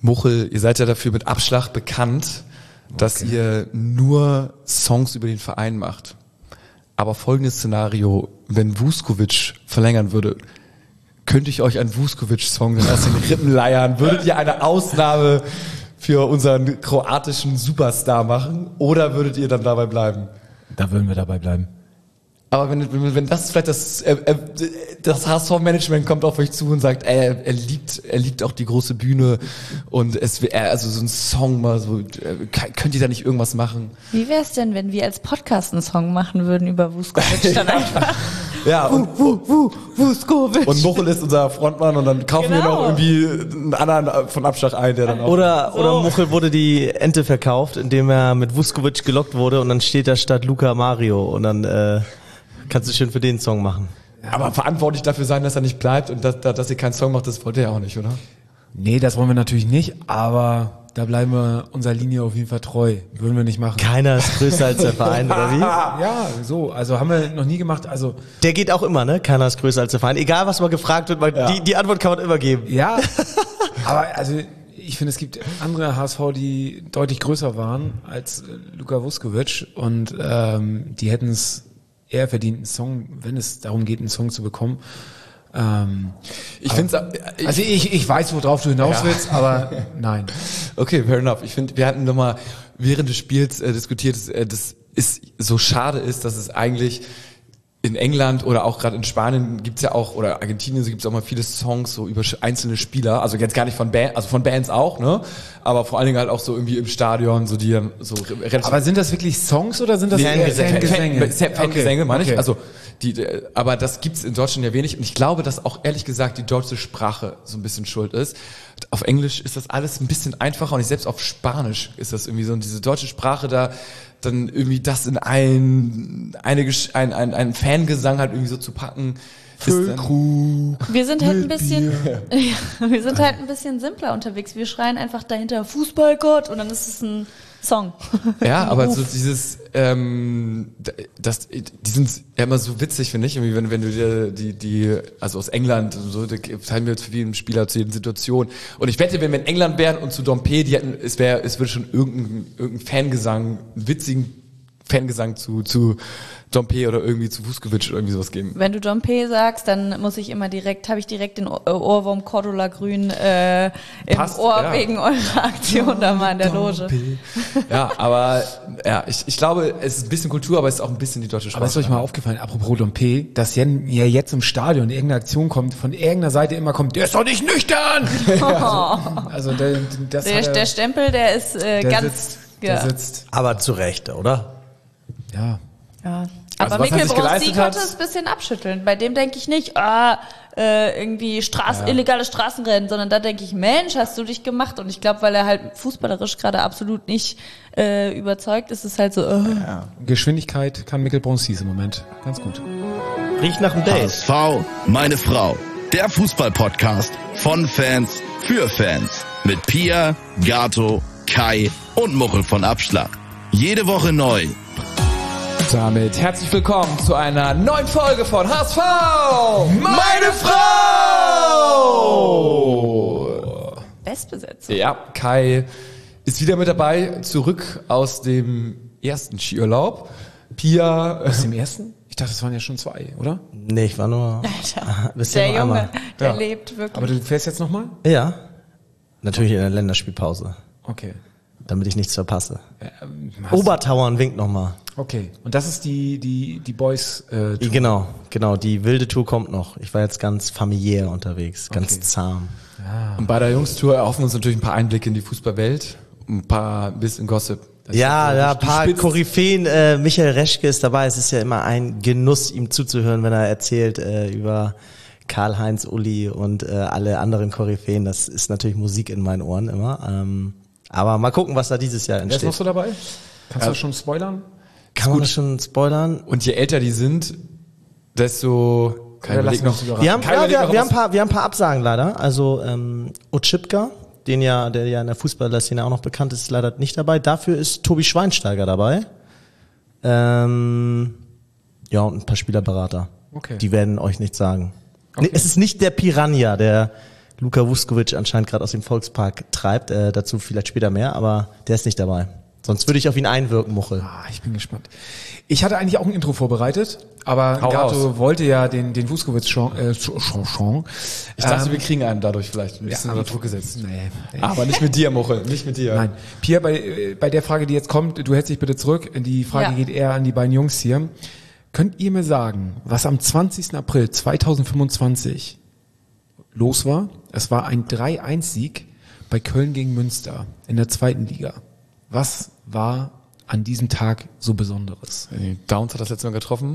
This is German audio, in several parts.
Muchel, ihr seid ja dafür mit Abschlag bekannt, dass ihr nur Songs über den Verein macht. Aber folgendes Szenario, wenn Vuskovic verlängern würde, könnte ich euch einen Vuskovic-Song dann aus den Rippen leiern? Würdet ihr eine Ausnahme für unseren kroatischen Superstar machen oder würdet ihr dann dabei bleiben? Da würden wir dabei bleiben. Aber wenn das vielleicht das HSV-Management kommt auf euch zu und sagt, er liebt auch die große Bühne und also so ein Song mal so, könnt ihr da nicht irgendwas machen? Wie wär's denn, wenn wir als Podcast einen Song machen würden über Vuskovic dann einfach? Ja, Vuskovic. Und Muchel ist unser Frontmann und dann kaufen wir noch irgendwie einen anderen von Abschlag ein, der dann auch... Oder Muchel wurde die Ente verkauft, indem er mit Vuskovic gelockt wurde und dann steht da statt Luca Mario und dann kannst du schön für den Song machen. Aber verantwortlich dafür sein, dass er nicht bleibt und dass ihr keinen Song macht, das wollt ihr ja auch nicht, oder? Nee, das wollen wir natürlich nicht, aber da bleiben wir unserer Linie auf jeden Fall treu. Würden wir nicht machen. Keiner ist größer als der Verein, oder wie? Ja, so. Also haben wir noch nie gemacht. Also der geht auch immer, ne? Keiner ist größer als der Verein. Egal, was mal gefragt wird, weil die Antwort kann man immer geben. Ja, aber also ich finde, es gibt andere HSV, die deutlich größer waren als Luka Vuskovic und die hätten es eher verdient, einen Song, wenn es darum geht, einen Song zu bekommen. Ich weiß, worauf du hinaus willst, aber nein. Okay, fair enough. Ich finde, wir hatten nochmal während des Spiels diskutiert, dass es so schade ist, dass es eigentlich in England oder auch gerade in Spanien gibt's ja auch, oder Argentinien gibt's auch mal viele Songs so über einzelne Spieler, also jetzt gar nicht von Bands, also von Bands auch, ne? Aber vor allen Dingen halt auch so irgendwie im Stadion, so die so relativ. Aber sind das wirklich Songs oder sind das Fangesänge? Fangesänge, meine ich. Okay. Also aber das gibt's in Deutschland ja wenig und ich glaube, dass auch ehrlich gesagt die deutsche Sprache so ein bisschen schuld ist. Auf Englisch ist das alles ein bisschen einfacher und selbst auf Spanisch ist das irgendwie so, und diese deutsche Sprache da dann irgendwie das in einen Fangesang halt irgendwie so zu packen. Wir sind halt ein bisschen simpler unterwegs. Wir schreien einfach dahinter Fußballgott und dann ist es ein Song. Ja, aber so dieses, die sind ja immer so witzig, finde ich, irgendwie, wenn du dir also aus England, so, da teilen wir jetzt für jeden Spieler zu jeden Situation. Und ich wette, wenn wir in England wären und zu Dompe, es würde schon irgendein Fangesang, einen witzigen Fangesang zu Dompe oder irgendwie zu Vuskovic oder irgendwie sowas geben. Wenn du Dompe sagst, dann habe ich direkt den Ohrwurm Cordula Grün im Ohr wegen eurer Aktion da mal in der Loge. Ja, aber ich glaube, es ist ein bisschen Kultur, aber es ist auch ein bisschen die deutsche Sprache. Aber ist euch mal aufgefallen, apropos Dompe, dass ja jetzt im Stadion irgendeine Aktion kommt, von irgendeiner Seite immer kommt, der ist doch nicht nüchtern! Also der Stempel, der ist der sitzt. Aber zu Recht, oder? Ja. Aber Also, Mikkel Bronzi konnte es ein bisschen abschütteln. Bei dem denke ich nicht, irgendwie illegale Straßenrennen, sondern da denke ich, Mensch, hast du dich gemacht? Und ich glaube, weil er halt fußballerisch gerade absolut nicht überzeugt, ist es halt so. Geschwindigkeit kann Mikkel Bronzi im Moment ganz gut. Riecht nach dem Date. HSV, meine Frau. Der Fußball-Podcast von Fans für Fans. Mit Pia, Gato, Kai und Muchel von Abschlag. Jede Woche neu. Damit herzlich willkommen zu einer neuen Folge von HSV, meine Frau! Bestbesetzung. Ja, Kai ist wieder mit dabei, zurück aus dem ersten Skiurlaub. Pia... Aus dem ersten? Ich dachte, es waren ja schon 2, oder? Nee, ich war nur... Der Junge, der lebt wirklich. Aber du fährst jetzt nochmal? Ja. Natürlich in der Länderspielpause. Okay. Damit ich nichts verpasse. Obertauern winkt nochmal. Okay. Und das ist die Boys Tour. Genau. Die wilde Tour kommt noch. Ich war jetzt ganz familiär unterwegs, ganz zahm. Ja. Und bei der Jungs-Tour erhoffen wir uns natürlich ein paar Einblicke in die Fußballwelt, ein bisschen Gossip. Ein paar Koryphäen. Michael Reschke ist dabei. Es ist ja immer ein Genuss, ihm zuzuhören, wenn er erzählt über Karl-Heinz, Uli und alle anderen Koryphäen. Das ist natürlich Musik in meinen Ohren immer. Aber mal gucken, was da dieses Jahr entsteht. Wer ist noch so dabei? Kannst du schon spoilern? Kann man das schon spoilern? Und je älter die sind, desto... Wir haben ein paar Absagen leider. Also Otschipka, der ja in der Fußballerszene auch noch bekannt ist, ist leider nicht dabei. Dafür ist Tobi Schweinsteiger dabei. Und ein paar Spielerberater. Okay. Die werden euch nichts sagen. Okay. Nee, es ist nicht der Piranha, der Luka Vuskovic anscheinend gerade aus dem Volkspark treibt. Dazu vielleicht später mehr, aber der ist nicht dabei. Sonst würde ich auf ihn einwirken, Muchel. Ich bin gespannt. Ich hatte eigentlich auch ein Intro vorbereitet, aber Gato wollte ja den Vuskovic-Song. Ich dachte, wir kriegen einen dadurch vielleicht ein bisschen unter Druck gesetzt. Nee. Aber nicht mit dir, Muchel, nicht mit dir. Nein. Pia, bei der Frage, die jetzt kommt, du hältst dich bitte zurück. Die Frage geht eher an die beiden Jungs hier. Könnt ihr mir sagen, was am 20. April 2025 los war? Es war ein 3-1-Sieg bei Köln gegen Münster in der 2. Liga. Was war an diesem Tag so Besonderes? Downs hat das letzte Mal getroffen.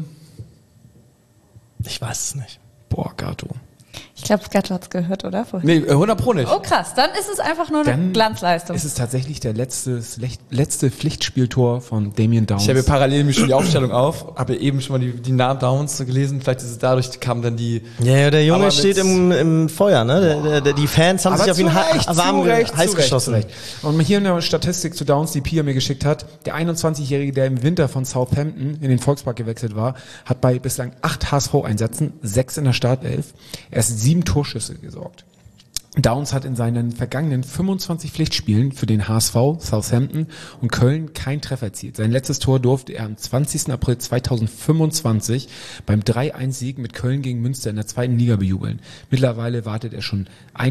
Ich weiß es nicht. Boah, Gato. Ich glaube, Gato hat's gehört, oder? Vorhin? Nee, 100% nicht. Oh krass, dann ist es einfach nur eine Glanzleistung. Ist es tatsächlich der letzte Pflichtspieltor von Damien Downs? Ich habe parallel nämlich schon die Aufstellung auf, habe eben schon mal die Namen Downs gelesen. Vielleicht ist es dadurch, kam dann die... Ja, der Junge steht im Feuer, ne? Die Fans haben sich auf ihn heiß geschossen. Und hier eine Statistik zu Downs, die Pia mir geschickt hat. Der 21-Jährige, der im Winter von Southampton in den Volkspark gewechselt war, hat bei bislang 8 HSV-Einsätzen, 6 in der Startelf, erst 7 Torschüsse gesorgt. Downs hat in seinen vergangenen 25 Pflichtspielen für den HSV, Southampton und Köln keinen Treffer erzielt. Sein letztes Tor durfte er am 20. April 2025 beim 3-1-Sieg mit Köln gegen Münster in der 2. Liga bejubeln. Mittlerweile wartet er schon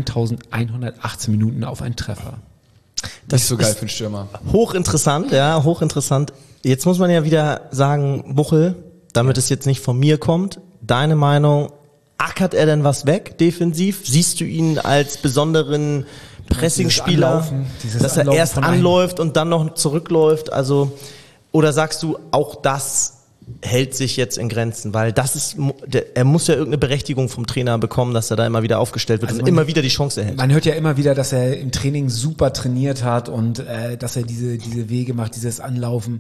1118 Minuten auf einen Treffer. Das ist so geil für einen Stürmer. Hochinteressant, ja, hochinteressant. Jetzt muss man ja wieder sagen, Muchel, damit es jetzt nicht von mir kommt, deine Meinung: Ackert er denn was weg, defensiv? Siehst du ihn als besonderen Pressingspieler, dass er erst anläuft und dann noch zurückläuft? Also, oder sagst du, auch das hält sich jetzt in Grenzen? Weil das ist, er muss ja irgendeine Berechtigung vom Trainer bekommen, dass er da immer wieder aufgestellt wird und immer wieder die Chance erhält. Man hört ja immer wieder, dass er im Training super trainiert hat und dass er diese Wege macht, dieses Anlaufen.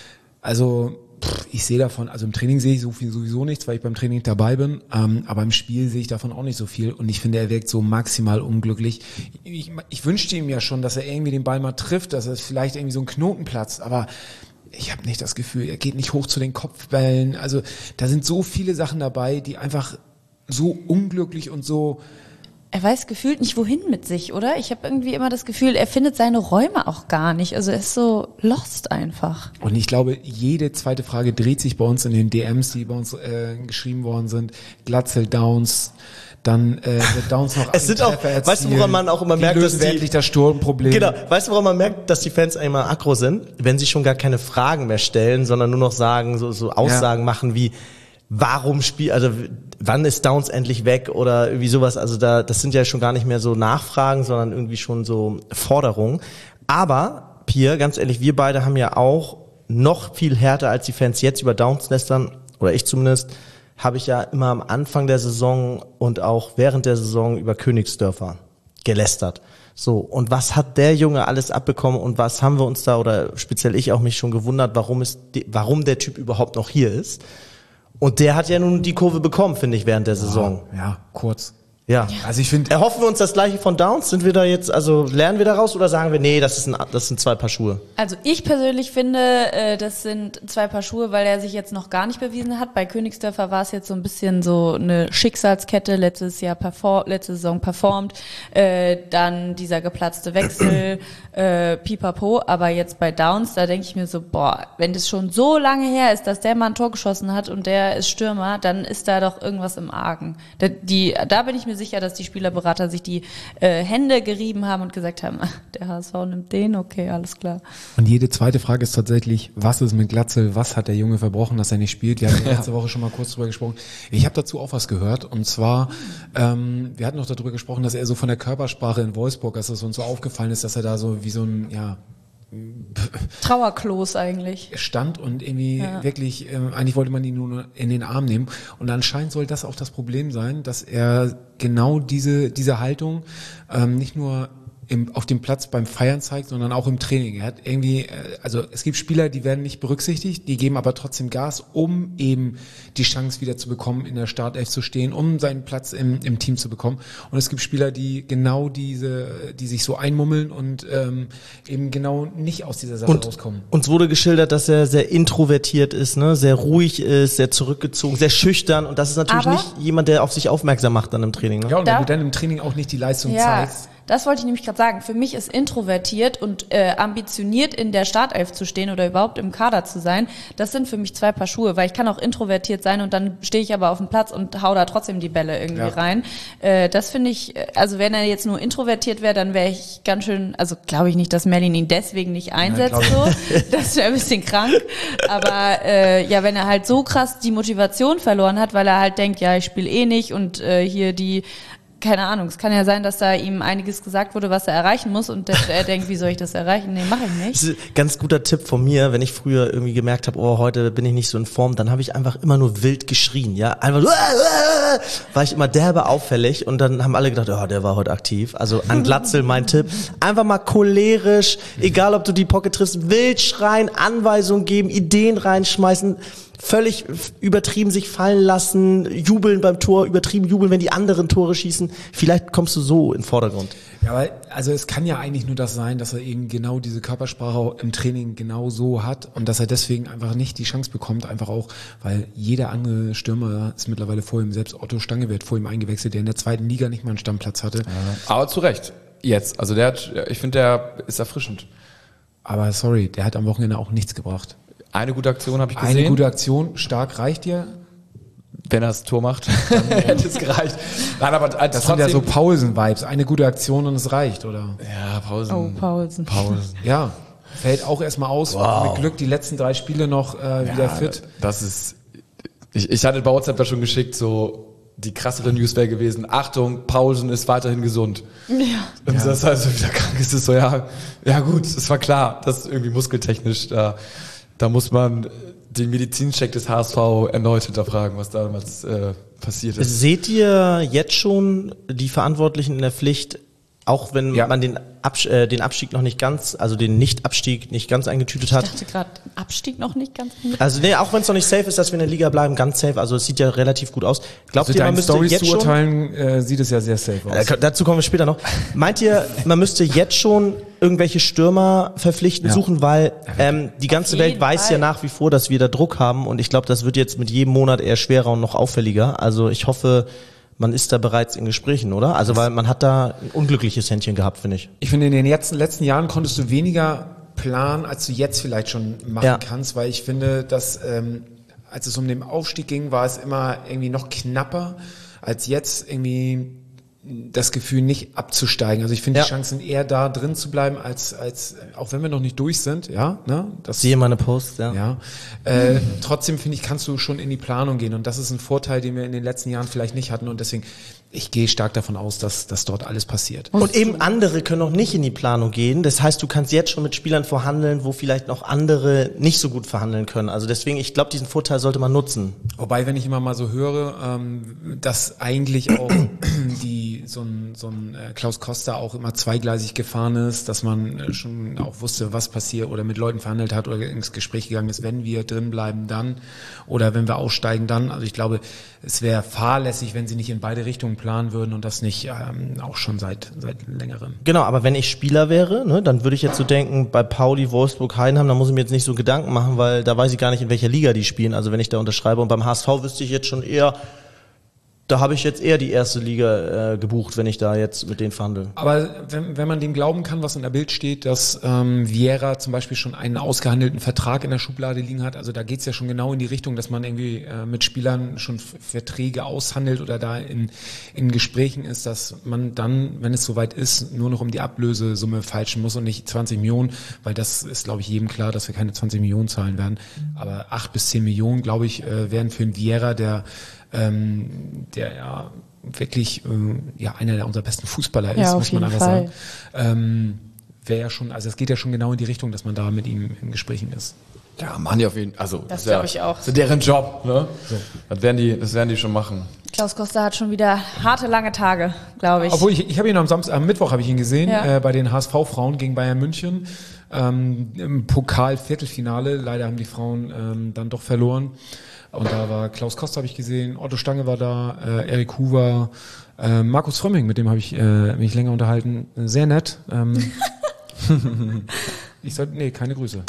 Also ich sehe davon, also im Training sehe ich so viel sowieso nichts, weil ich beim Training dabei bin, aber im Spiel sehe ich davon auch nicht so viel und ich finde, er wirkt so maximal unglücklich. Ich wünschte ihm ja schon, dass er irgendwie den Ball mal trifft, dass er vielleicht irgendwie so einen Knoten platzt, aber ich habe nicht das Gefühl, er geht nicht hoch zu den Kopfbällen, also da sind so viele Sachen dabei, die einfach so unglücklich und so... Er weiß gefühlt nicht, wohin mit sich, oder? Ich habe irgendwie immer das Gefühl, er findet seine Räume auch gar nicht. Also er ist so lost einfach. Und ich glaube, jede zweite Frage dreht sich bei uns in den DMs, die bei uns geschrieben worden sind. Glatzel, Downs, dann wird Downs noch es sind auch, erzielen. Weißt du, woran man auch immer merkt, dass endlich das Sturmproblem. Genau, weißt du, woran man merkt, dass die Fans einmal aggro sind? Wenn sie schon gar keine Fragen mehr stellen, sondern nur noch sagen, so Aussagen machen wie: Warum wann ist Downs endlich weg oder irgendwie sowas, also das sind ja schon gar nicht mehr so Nachfragen, sondern irgendwie schon so Forderungen. Aber, Pia, ganz ehrlich, wir beide haben ja auch noch viel härter als die Fans jetzt über Downs lästern, oder ich zumindest, habe ich ja immer am Anfang der Saison und auch während der Saison über Königsdörfer gelästert. So, und was hat der Junge alles abbekommen und was haben wir uns da, oder speziell ich auch mich schon gewundert, warum der Typ überhaupt noch hier ist. Und der hat ja nun die Kurve bekommen, finde ich, während der Saison. Ja, kurz. Ja. Also ich finde... Erhoffen wir uns das Gleiche von Downs? Sind wir da jetzt, also lernen wir daraus oder sagen wir, nee, das sind 2 Paar Schuhe? Also ich persönlich finde, das sind 2 Paar Schuhe, weil er sich jetzt noch gar nicht bewiesen hat. Bei Königsdörfer war es jetzt so ein bisschen so eine Schicksalskette, letzte Saison performt, dann dieser geplatzte Wechsel, pipapo, aber jetzt bei Downs, da denke ich mir so, boah, wenn das schon so lange her ist, dass der mal ein Tor geschossen hat und der ist Stürmer, dann ist da doch irgendwas im Argen. Da bin ich mir sicher, dass die Spielerberater sich die Hände gerieben haben und gesagt haben, der HSV nimmt den, okay, alles klar. Und jede zweite Frage ist tatsächlich, was ist mit Glatzel, was hat der Junge verbrochen, dass er nicht spielt? Wir hatten letzte Woche schon mal kurz drüber gesprochen. Ich habe dazu auch was gehört und zwar, wir hatten noch darüber gesprochen, dass er so von der Körpersprache in Wolfsburg, dass es uns so aufgefallen ist, dass er da so wie so ein, Trauerklos eigentlich. Stand und irgendwie wirklich, eigentlich wollte man ihn nur in den Arm nehmen. Und anscheinend soll das auch das Problem sein, dass er genau diese Haltung nicht nur auf dem Platz beim Feiern zeigt, sondern auch im Training. Er hat irgendwie, also es gibt Spieler, die werden nicht berücksichtigt, die geben aber trotzdem Gas, um eben die Chance wieder zu bekommen, in der Startelf zu stehen, um seinen Platz im Team zu bekommen. Und es gibt Spieler, die genau die sich so einmummeln und eben genau nicht aus dieser Sache rauskommen. Uns wurde geschildert, dass er sehr introvertiert ist, ne, sehr ruhig ist, sehr zurückgezogen, sehr schüchtern, und das ist natürlich nicht jemand, der auf sich aufmerksam macht dann im Training. Ne? Ja, und wenn du dann im Training auch nicht die Leistung zeigst. Das wollte ich nämlich gerade sagen. Für mich ist introvertiert und ambitioniert in der Startelf zu stehen oder überhaupt im Kader zu sein, das sind für mich zwei Paar Schuhe, weil ich kann auch introvertiert sein und dann stehe ich aber auf dem Platz und hau da trotzdem die Bälle irgendwie rein. Das finde ich, also wenn er jetzt nur introvertiert wäre, dann wäre ich ganz schön, also glaube ich nicht, dass Merlin ihn deswegen nicht einsetzt, das wäre ein bisschen krank, aber wenn er halt so krass die Motivation verloren hat, weil er halt denkt, ja, ich spiele eh nicht und hier keine Ahnung, es kann ja sein, dass da ihm einiges gesagt wurde, was er erreichen muss und er denkt, wie soll ich das erreichen? Nee, mache ich nicht. Das ist ein ganz guter Tipp von mir, wenn ich früher irgendwie gemerkt habe, oh, heute bin ich nicht so in Form, dann habe ich einfach immer nur wild geschrien, ja, einfach so, war ich immer derbe auffällig, und dann haben alle gedacht, oh, der war heute aktiv. Also an Glatzel mein Tipp, einfach mal cholerisch, egal ob du die Pocket triffst, wild schreien, Anweisungen geben, Ideen reinschmeißen, völlig übertrieben sich fallen lassen, jubeln beim Tor, übertrieben jubeln, wenn die anderen Tore schießen. Vielleicht kommst du so in den Vordergrund. Ja, aber also es kann ja eigentlich nur das sein, dass er eben genau diese Körpersprache im Training genau so hat und dass er deswegen einfach nicht die Chance bekommt, einfach auch, weil jeder andere Stürmer ist mittlerweile vor ihm, selbst Otto Stange wird vor ihm eingewechselt, der in der zweiten Liga nicht mal einen Stammplatz hatte. Aber zu Recht, jetzt. Also ich finde, der ist erfrischend. Aber sorry, der hat am Wochenende auch nichts gebracht. Eine gute Aktion habe ich gesehen. Eine gute Aktion, stark, reicht dir? Wenn er das Tor macht, dann hätte es gereicht. Nein, aber das sind ja so Paulsen-Vibes. Eine gute Aktion und es reicht, oder? Ja, Paulsen. Oh, Paulsen. Ja, fällt auch erstmal aus. Wow. Mit Glück die letzten 3 Spiele noch wieder fit. Das ist, ich hatte bei WhatsApp da schon geschickt, so die krassere News wäre gewesen, Achtung, Paulsen ist weiterhin gesund. Ja. Und das ist also wieder krank, ist es so, ja gut, es war klar, dass irgendwie muskeltechnisch da muss man den Medizincheck des HSV erneut hinterfragen, was damals passiert ist. Seht ihr jetzt schon die Verantwortlichen in der Pflicht, auch wenn man den Abstieg noch nicht ganz, also den Nicht-Abstieg nicht ganz eingetütet hat? Ich dachte gerade, Abstieg noch nicht ganz eingetütet. Also nee, auch wenn es noch nicht safe ist, dass wir in der Liga bleiben, ganz safe, also es sieht ja relativ gut aus. Glaubt also ihr, man müsste Storys jetzt zu urteilen, sieht es ja sehr safe aus. Dazu kommen wir später noch. Meint ihr, man müsste jetzt schon irgendwelche Stürmer verpflichten, suchen, weil die ganze Welt weiß ja nach wie vor, dass wir da Druck haben, und ich glaube, das wird jetzt mit jedem Monat eher schwerer und noch auffälliger. Also ich hoffe, man ist da bereits in Gesprächen, oder? Also weil man hat da ein unglückliches Händchen gehabt, finde ich. Ich finde, in den letzten Jahren konntest du weniger planen, als du jetzt vielleicht schon machen kannst, weil ich finde, dass als es um den Aufstieg ging, war es immer irgendwie noch knapper als jetzt irgendwie das Gefühl, nicht abzusteigen. Also ich finde, die Chancen eher da drin zu bleiben, als auch wenn wir noch nicht durch sind, Siehe meine Post, trotzdem finde ich, kannst du schon in die Planung gehen, und das ist ein Vorteil, den wir in den letzten Jahren vielleicht nicht hatten, und deswegen, ich gehe stark davon aus, dass dort alles passiert. Und eben andere können noch nicht in die Planung gehen. Das heißt, du kannst jetzt schon mit Spielern verhandeln, wo vielleicht noch andere nicht so gut verhandeln können. Also deswegen, ich glaube, diesen Vorteil sollte man nutzen. Wobei, wenn ich immer mal so höre, dass eigentlich auch so ein Klaus Costa auch immer zweigleisig gefahren ist, dass man schon auch wusste, was passiert, oder mit Leuten verhandelt hat oder ins Gespräch gegangen ist, wenn wir drin bleiben, dann, oder wenn wir aussteigen, dann. Also ich glaube, es wäre fahrlässig, wenn sie nicht in beide Richtungen planen würden, und das nicht auch schon seit längerem. Genau, aber wenn ich Spieler wäre, ne, dann würde ich jetzt so denken, bei Pauli, Wolfsburg, Heidenheim, da muss ich mir jetzt nicht so Gedanken machen, weil da weiß ich gar nicht, in welcher Liga die spielen, also wenn ich da unterschreibe. Und beim HSV wüsste ich jetzt schon eher, da habe ich jetzt eher die erste Liga gebucht, wenn ich da jetzt mit denen verhandle. Aber wenn man dem glauben kann, was in der Bild steht, dass Vieira zum Beispiel schon einen ausgehandelten Vertrag in der Schublade liegen hat, also da geht's ja schon genau in die Richtung, dass man irgendwie mit Spielern schon Verträge aushandelt oder da in Gesprächen ist, dass man dann, wenn es soweit ist, nur noch um die Ablösesumme feilschen muss und nicht 20 Millionen, weil das ist, glaube ich, jedem klar, dass wir keine 20 Millionen zahlen werden. Aber 8 bis 10 Millionen, glaube ich, wären für einen Vieira, der ja wirklich einer unserer besten Fußballer ist, muss man einfach sagen. Wäre ja schon, also es geht ja schon genau in die Richtung, dass man da mit ihm in Gesprächen ist. Ja, machen die auf jeden Fall. Also, Das ist ja, glaube ich auch. Das ist deren Job, ne? So. Das werden die schon machen. Klaus Costa hat schon wieder harte, lange Tage, glaube ich. Obwohl, ich habe ihn am Mittwoch habe ich ihn gesehen, Ja. bei den HSV-Frauen gegen Bayern München. Im Pokal-Viertelfinale. Leider haben die Frauen dann doch verloren. Und da war Klaus Costa, habe ich gesehen, Otto Stange war da, Erik Huber, Markus Frömming, mit dem habe ich mich länger unterhalten. Sehr nett. Keine Grüße.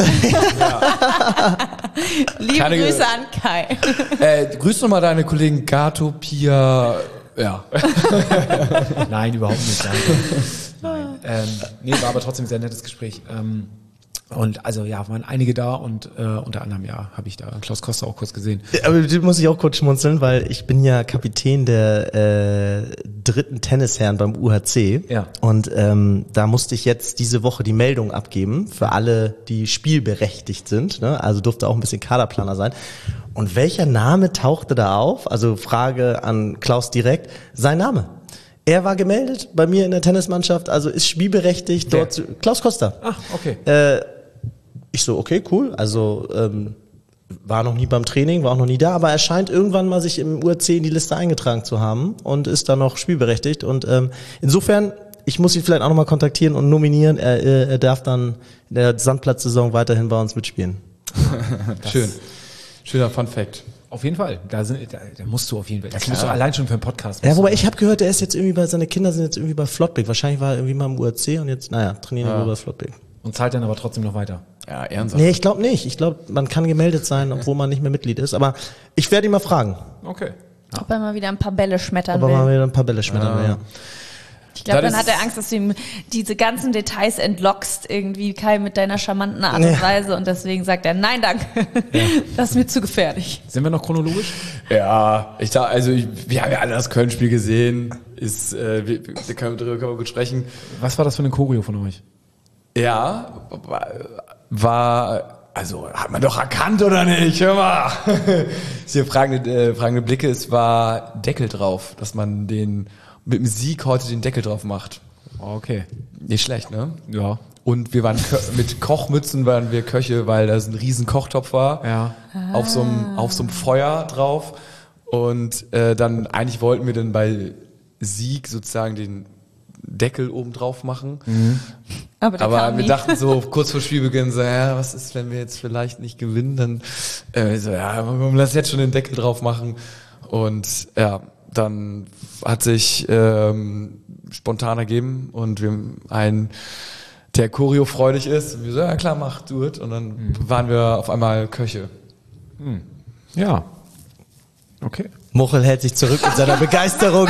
Liebe Keine Grüße an Kai. Grüß doch mal deine Kollegen Gato, Pia, ja. Nein, überhaupt nicht. Danke. Nein. War aber trotzdem ein sehr nettes Gespräch. Und also ja, waren einige da und unter anderem habe ich da Klaus Costa auch kurz gesehen. Aber du muss ich auch kurz schmunzeln, weil ich bin ja Kapitän der dritten Tennisherren beim UHC. Ja. Und da musste ich jetzt diese Woche die Meldung abgeben für alle, die spielberechtigt sind. Ne? Also durfte auch ein bisschen Kaderplaner sein. Und welcher Name tauchte da auf? Also Frage an Klaus direkt. Sein Name. Er war gemeldet bei mir in der Tennismannschaft, also ist spielberechtigt dort. Klaus Costa. Ach, okay. Ich so, okay, cool. Also war noch nie beim Training, war auch noch nie da, aber er scheint irgendwann mal sich im URC in die Liste eingetragen zu haben und ist dann noch spielberechtigt. Und insofern, ich muss ihn vielleicht auch nochmal kontaktieren und nominieren. Er darf dann in der Sandplatzsaison weiterhin bei uns mitspielen. Schön. Schöner Fun Fact. Auf jeden Fall. Da musst du auf jeden Fall. Das musst du allein schon für einen Podcast. Ja, wobei ich habe gehört, er ist jetzt irgendwie seine Kinder sind jetzt irgendwie bei Flottbek. Wahrscheinlich war er irgendwie mal im URC und jetzt, trainieren wir bei Flottbek. Und zahlt dann aber trotzdem noch weiter. Ja, Ehrensache. Nee, ich glaube nicht. Ich glaube, man kann gemeldet sein, obwohl man nicht mehr Mitglied ist. Aber ich werde ihn mal fragen, Okay. Ob er mal wieder ein paar Bälle schmettern ob er will. mal wieder ein paar Bälle schmettern will. Ja. Ich glaube, Das dann ist- hat er Angst, dass du ihm diese ganzen Details entlockst, irgendwie Kai mit deiner charmanten Art und Ja. Weise. Und deswegen sagt er, nein, danke. Das ist mir zu gefährlich. Sind wir noch chronologisch? Ja, wir haben ja alle das Köln-Spiel gesehen. Wir können darüber gut sprechen. Was war das für eine Choreo von euch? Ja, hat man doch erkannt oder nicht? Hör mal. Hier fragende Blicke, es war Deckel drauf, dass man mit dem Sieg heute den Deckel drauf macht. Okay. Nicht schlecht, ne? Ja. Und wir waren mit Kochmützen waren wir Köche, weil da so ein riesen Kochtopf war. Ja. Auf so einem Feuer drauf. Und dann eigentlich wollten wir dann bei Sieg sozusagen den Deckel oben drauf machen. Aber, der Aber kam wir nie. dachten so kurz vor Spielbeginn so, ja, was ist, wenn wir jetzt vielleicht nicht gewinnen? Dann lass jetzt schon den Deckel drauf machen. Und ja, dann hat sich spontan ergeben und wir haben einen, der choreofreudig ist. Und wir so, ja klar, mach, do it. Und dann waren wir auf einmal Köche. Ja. Okay. Muchel hält sich zurück in seiner Begeisterung.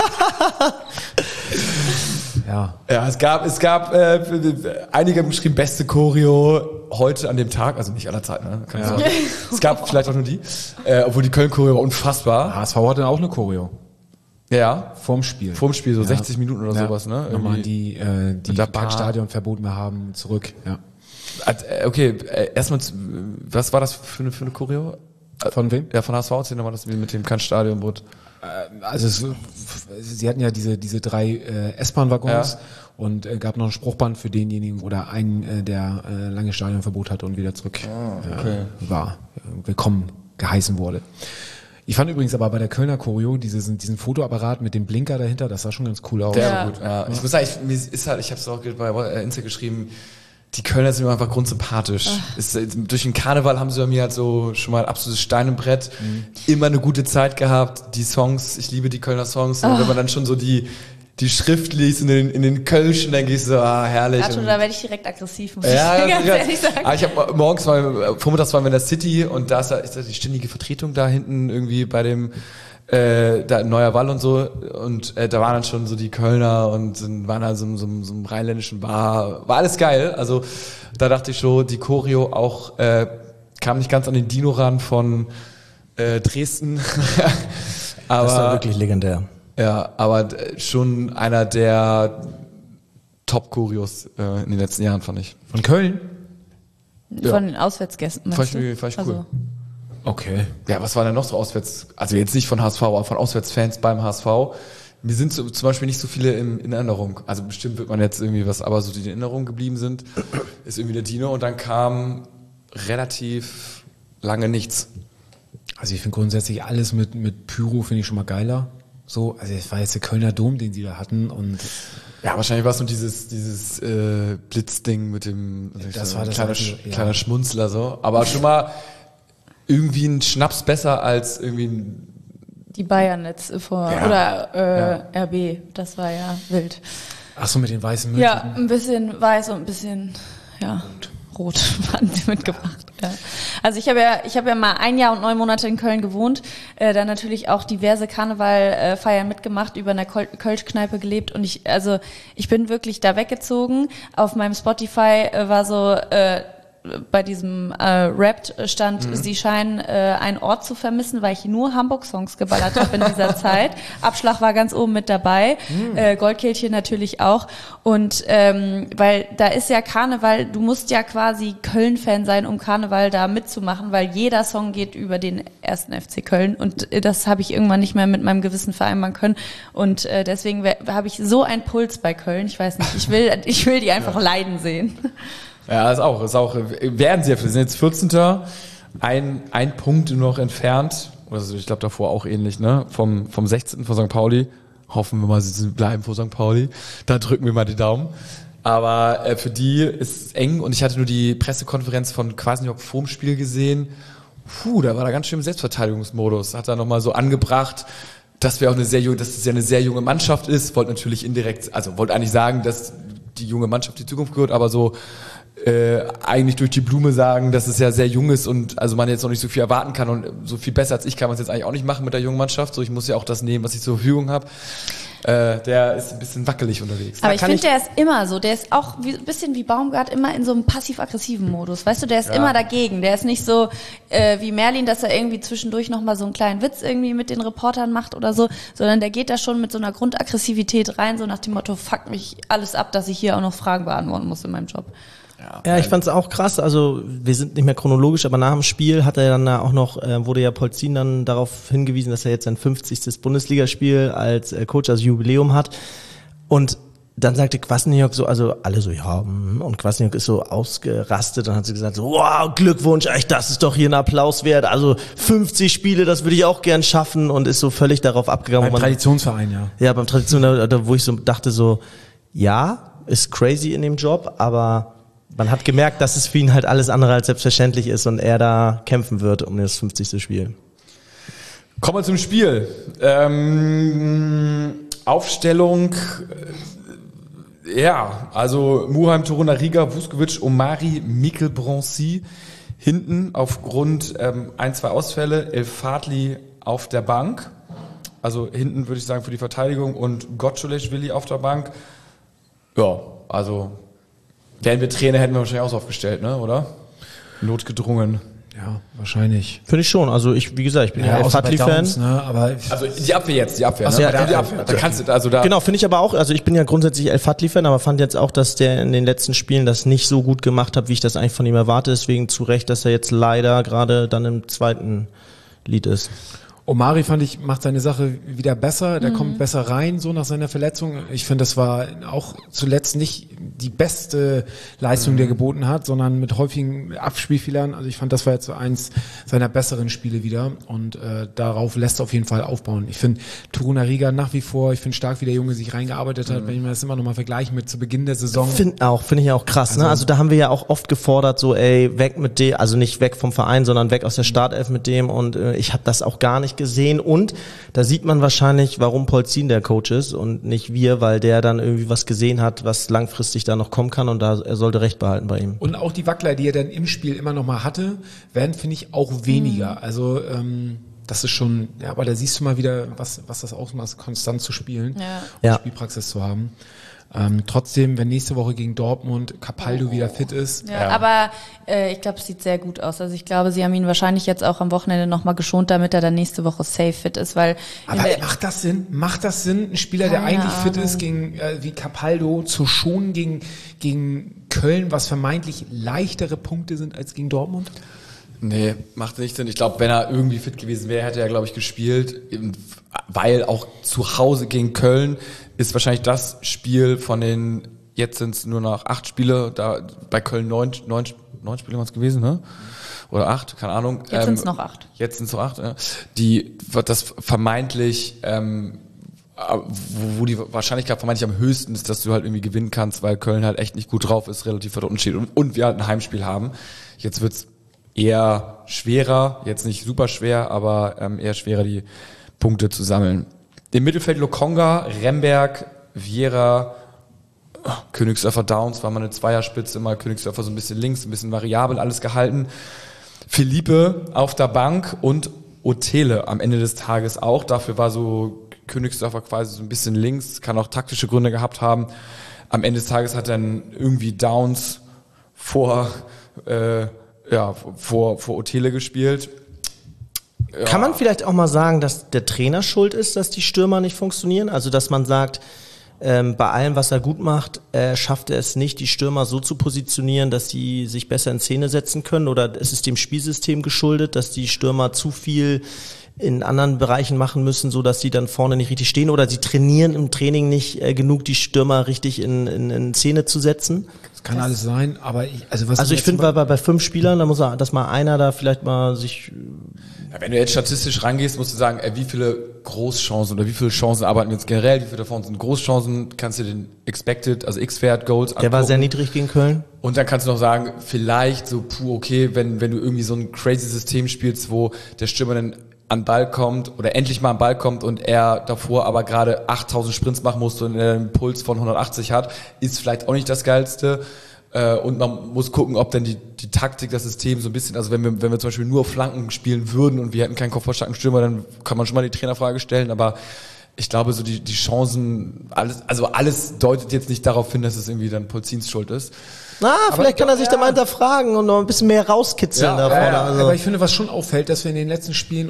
Ja. Ja, es gab einige haben geschrieben, beste Choreo heute an dem Tag, also nicht aller Zeit, ne? Keine Sorge. Es gab vielleicht auch nur die, obwohl die Köln-Choreo war unfassbar. HSV hatte auch eine Choreo. Ja, Vorm Spiel. vorm Spiel, so 60 Minuten oder Ja. sowas, ne? Nochmal Irgendwie. die der Bar. Parkstadionverbot mehr haben, zurück. Ja. Okay, erstmal, was war das für eine Choreo? Von wem? Ja, von HSV, erzähl nochmal das mit dem Kantstadionboot. Also sie hatten ja diese 3 S-Bahn-Waggons Ja. und gab noch ein Spruchband für denjenigen oder einen, der lange Stadionverbot hatte und wieder zurück willkommen geheißen wurde. Ich fand übrigens aber bei der Kölner Choreo diesen Fotoapparat mit dem Blinker dahinter, das sah schon ganz cool aus. Der Ja. war gut, ja. Ich muss sagen, ich habe es auch bei Insta geschrieben, die Kölner sind mir einfach grundsympathisch. Durch den Karneval haben sie bei mir halt so schon mal ein absolutes Stein im Brett. Immer eine gute Zeit gehabt. Die Songs, ich liebe die Kölner Songs. Und wenn man dann schon so die Schrift liest in den Kölschen, dann gehst du so, herrlich. Arthur, Und- da werde ich direkt aggressiv, muss ja, ich ganz ehrlich sagen. Aber ich habe vormittags waren wir in der City und da ist da die ständige Vertretung da hinten irgendwie bei dem da in Neuer Wall und so und da waren dann schon so die Kölner und waren da so einem rheinländischen Bar, war alles geil, also da dachte ich schon, die Choreo auch kam nicht ganz an den Dino ran von Dresden, aber Das war wirklich legendär. ja, aber schon einer der Top-Choreos in den letzten Jahren, fand ich. Von Köln? Von den Auswärtsgästen. Fand meinst du? ich cool. Okay. Ja, was war denn noch so auswärts? Also jetzt nicht von HSV, aber von Auswärtsfans beim HSV. Mir sind so, zum Beispiel nicht so viele in Erinnerung. Also bestimmt wird man jetzt irgendwie was, aber so die in Erinnerung geblieben sind, ist irgendwie der Dino. Und dann kam relativ lange nichts. Also ich finde grundsätzlich alles mit Pyro finde ich schon mal geiler. So, also es war jetzt der Kölner Dom, den sie da hatten und Ja, wahrscheinlich war es nur dieses Blitzding mit dem Das war das kleiner Schmunzler so. Aber schon mal irgendwie ein Schnaps besser als irgendwie ein Die Bayern jetzt oder RB, das war ja wild. ach so, mit den weißen Mützen. Ja, ein bisschen weiß und ein bisschen rot hatten sie mitgebracht. Ja. Also ich habe ja mal 1 Jahr und 9 Monate in Köln gewohnt, dann natürlich auch diverse Karnevalfeiern mitgemacht, über einer Kölschkneipe gelebt und ich bin wirklich da weggezogen. Auf meinem Spotify war so bei diesem Rap stand, sie scheinen einen Ort zu vermissen, weil ich nur Hamburg-Songs geballert habe in dieser Zeit. Abschlag war ganz oben mit dabei, Goldkehlchen natürlich auch. Und weil da ist ja Karneval, du musst ja quasi Köln-Fan sein, um Karneval da mitzumachen, weil jeder Song geht über den 1. FC Köln und das habe ich irgendwann nicht mehr mit meinem Gewissen vereinbaren können. Und deswegen habe ich so einen Puls bei Köln, ich weiß nicht, ich will die einfach leiden sehen. Ja, ist auch, werden sie ja, sind jetzt 14. Ein Punkt nur noch entfernt, also ich glaube davor auch ähnlich, ne, vom 16. vor St. Pauli. Hoffen wir mal, sie bleiben vor St. Pauli. Da drücken wir mal die Daumen. Aber für die ist es eng und ich hatte nur die Pressekonferenz von Kwasniok vorm Spiel gesehen. Da war da ganz schön im Selbstverteidigungsmodus. Hat er nochmal so angebracht, dass es ja eine sehr junge Mannschaft ist. Wollte natürlich indirekt, also wollte eigentlich sagen, dass die junge Mannschaft die Zukunft gehört, aber so eigentlich durch die Blume sagen, dass es ja sehr jung ist und also man jetzt noch nicht so viel erwarten kann und so viel besser als ich kann man es jetzt eigentlich auch nicht machen mit der jungen Mannschaft. So, ich muss ja auch das nehmen, was ich zur Verfügung habe. Der ist ein bisschen wackelig unterwegs. Aber ich finde, der ist immer so. Der ist auch ein bisschen wie Baumgart immer in so einem passiv-aggressiven Modus. Weißt du, der ist immer dagegen. Der ist nicht so wie Merlin, dass er irgendwie zwischendurch nochmal so einen kleinen Witz irgendwie mit den Reportern macht oder so, sondern der geht da schon mit so einer Grundaggressivität rein, so nach dem Motto, fuck mich alles ab, dass ich hier auch noch Fragen beantworten muss in meinem Job. Ja, ich fand's auch krass. Also wir sind nicht mehr chronologisch, aber nach dem Spiel hat er dann auch noch, wurde ja Polzin dann darauf hingewiesen, dass er jetzt sein 50. Bundesligaspiel als Coach, als Jubiläum hat. Und dann sagte Kwasniok so, also alle so, ja, und Kwasniok ist so ausgerastet und hat sie gesagt so, wow, Glückwunsch, echt, das ist doch hier ein Applaus wert. Also 50 Spiele, das würde ich auch gern schaffen und ist so völlig darauf abgegangen. Beim Traditionsverein, ja. Ja, beim Traditionsverein, wo ich so dachte so, ja, ist crazy in dem Job, aber man hat gemerkt, dass es für ihn halt alles andere als selbstverständlich ist und er da kämpfen wird um das 50. Spiel. Kommen wir zum Spiel. Aufstellung, also Muheim, Torunariga, Vuskovic, Omari, Mikkel, Bronzy. Hinten aufgrund 1-2 Ausfälle, El Fadli auf der Bank. Also hinten würde ich sagen für die Verteidigung und Gottschalk-Willi auf der Bank. Ja, also wären wir Trainer, hätten wir wahrscheinlich auch so aufgestellt, ne, oder? Notgedrungen. Ja, wahrscheinlich. Finde ich schon. Also wie gesagt, ich bin ja El Fadli-Fan. Ne, aber also die Abwehr. Also, ne? ja, die Abwehr. Da kannst du, also da. Genau, finde ich aber auch. Also ich bin ja grundsätzlich El Fadli-Fan, aber fand jetzt auch, dass der in den letzten Spielen das nicht so gut gemacht hat, wie ich das eigentlich von ihm erwarte. Deswegen zu Recht, dass er jetzt leider gerade dann im zweiten Lied ist. Omari, fand ich, macht seine Sache wieder besser, der kommt besser rein, so nach seiner Verletzung. Ich finde, das war auch zuletzt nicht die beste Leistung, die er geboten hat, sondern mit häufigen Abspielfehlern. Also ich fand, das war jetzt so eins seiner besseren Spiele wieder und darauf lässt er auf jeden Fall aufbauen. Ich finde Torunariga nach wie vor, ich finde stark, wie der Junge sich reingearbeitet hat, wenn ich mir das immer nochmal vergleiche mit zu Beginn der Saison. Finde ich auch krass, ne? Also da haben wir ja auch oft gefordert, so weg mit dem, also nicht weg vom Verein, sondern weg aus der Startelf mit dem und ich habe das auch gar nicht gesehen und da sieht man wahrscheinlich, warum Polzin der Coach ist und nicht wir, weil der dann irgendwie was gesehen hat, was langfristig da noch kommen kann und er sollte Recht behalten bei ihm. Und auch die Wackler, die er dann im Spiel immer noch mal hatte, werden, finde ich, auch weniger. Also das ist schon, ja, aber da siehst du mal wieder, was das ausmacht, konstant zu spielen und Spielpraxis zu haben. Trotzdem, wenn nächste Woche gegen Dortmund Capaldo wieder fit ist. Ja. Aber ich glaube, es sieht sehr gut aus. Also ich glaube, sie haben ihn wahrscheinlich jetzt auch am Wochenende nochmal geschont, damit er dann nächste Woche safe fit ist, weil. Aber macht das Sinn? Macht das Sinn, ein Spieler, der eigentlich fit ist, gegen wie Capaldo zu schonen gegen Köln, was vermeintlich leichtere Punkte sind als gegen Dortmund? Nee, macht nicht Sinn. Ich glaube, wenn er irgendwie fit gewesen wäre, hätte er, glaube ich, gespielt. Weil auch zu Hause gegen Köln ist wahrscheinlich das Spiel von den, jetzt sind es nur noch 8 Spiele, da bei Köln 9 9 Spiele waren es gewesen, ne? Oder 8, keine Ahnung. Jetzt sind es noch 8. Jetzt sind es noch 8, ja. Die, das vermeintlich, wo die Wahrscheinlichkeit vermeintlich am höchsten ist, dass du halt irgendwie gewinnen kannst, weil Köln halt echt nicht gut drauf ist, relativ weit unten steht und wir halt ein Heimspiel haben. Jetzt wird's eher schwerer, jetzt nicht super schwer, aber eher schwerer, die Punkte zu sammeln. Im Mittelfeld Lokonga, Remberg, Vieira, Königsdörfer Downs war mal eine Zweierspitze, mal Königsdörfer so ein bisschen links, ein bisschen variabel, alles gehalten. Philippe auf der Bank und Otele am Ende des Tages auch. Dafür war so Königsdörfer quasi so ein bisschen links, kann auch taktische Gründe gehabt haben. Am Ende des Tages hat dann irgendwie Downs vor Otele gespielt. Ja. Kann man vielleicht auch mal sagen, dass der Trainer schuld ist, dass die Stürmer nicht funktionieren? Also dass man sagt, bei allem, was er gut macht, schafft er es nicht, die Stürmer so zu positionieren, dass sie sich besser in Szene setzen können? Oder ist es dem Spielsystem geschuldet, dass die Stürmer zu viel in anderen Bereichen machen müssen, so dass sie dann vorne nicht richtig stehen? Oder sie trainieren im Training nicht genug, die Stürmer richtig in Szene zu setzen? Das kann alles sein, aber ich finde, bei 5 Spielern, da muss dass mal einer da vielleicht mal sich... Ja, wenn du jetzt statistisch rangehst, musst du sagen, wie viele Großchancen oder wie viele Chancen arbeiten wir jetzt generell, wie viele davon sind Großchancen, kannst du den Expected, also X-Wert, Goals angucken. Der war sehr niedrig gegen Köln. Und dann kannst du noch sagen, vielleicht so, okay, wenn du irgendwie so ein crazy System spielst, wo der Stürmer dann an Ball kommt oder endlich mal an Ball kommt und er davor aber gerade 8000 Sprints machen musste und er einen Puls von 180 hat, ist vielleicht auch nicht das Geilste. Und man muss gucken, ob denn die Taktik, das System so ein bisschen, also wenn wir zum Beispiel nur auf Flanken spielen würden und wir hätten keinen kopfballstarken Stürmer, dann kann man schon mal die Trainerfrage stellen, aber ich glaube, so die Chancen, alles deutet jetzt nicht darauf hin, dass es irgendwie dann Polzins Schuld ist. Vielleicht kann er sich da mal hinterfragen und noch ein bisschen mehr rauskitzeln da vorne. Aber ich finde, was schon auffällt, dass wir in den letzten Spielen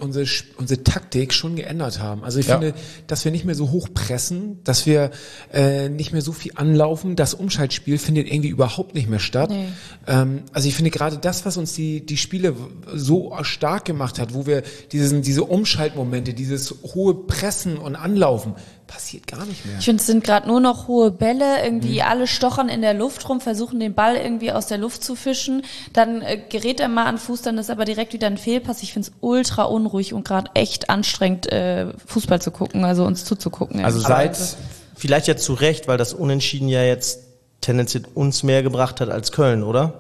unsere Taktik schon geändert haben. Also ich finde, dass wir nicht mehr so hoch pressen, dass wir nicht mehr so viel anlaufen. Das Umschaltspiel findet irgendwie überhaupt nicht mehr statt. Nee. Also ich finde gerade das, was uns die Spiele so stark gemacht hat, wo wir diese Umschaltmomente, dieses hohe Pressen und Anlaufen, passiert gar nicht mehr. Ich finde, es sind gerade nur noch hohe Bälle, irgendwie alle stochern in der Luft rum, versuchen den Ball irgendwie aus der Luft zu fischen, dann gerät er mal an Fuß, dann ist aber direkt wieder ein Fehlpass. Ich finde es ultra unruhig und gerade echt anstrengend, Fußball zu gucken, also uns zuzugucken. Also vielleicht jetzt zu Recht, weil das Unentschieden ja jetzt tendenziell uns mehr gebracht hat als Köln, oder?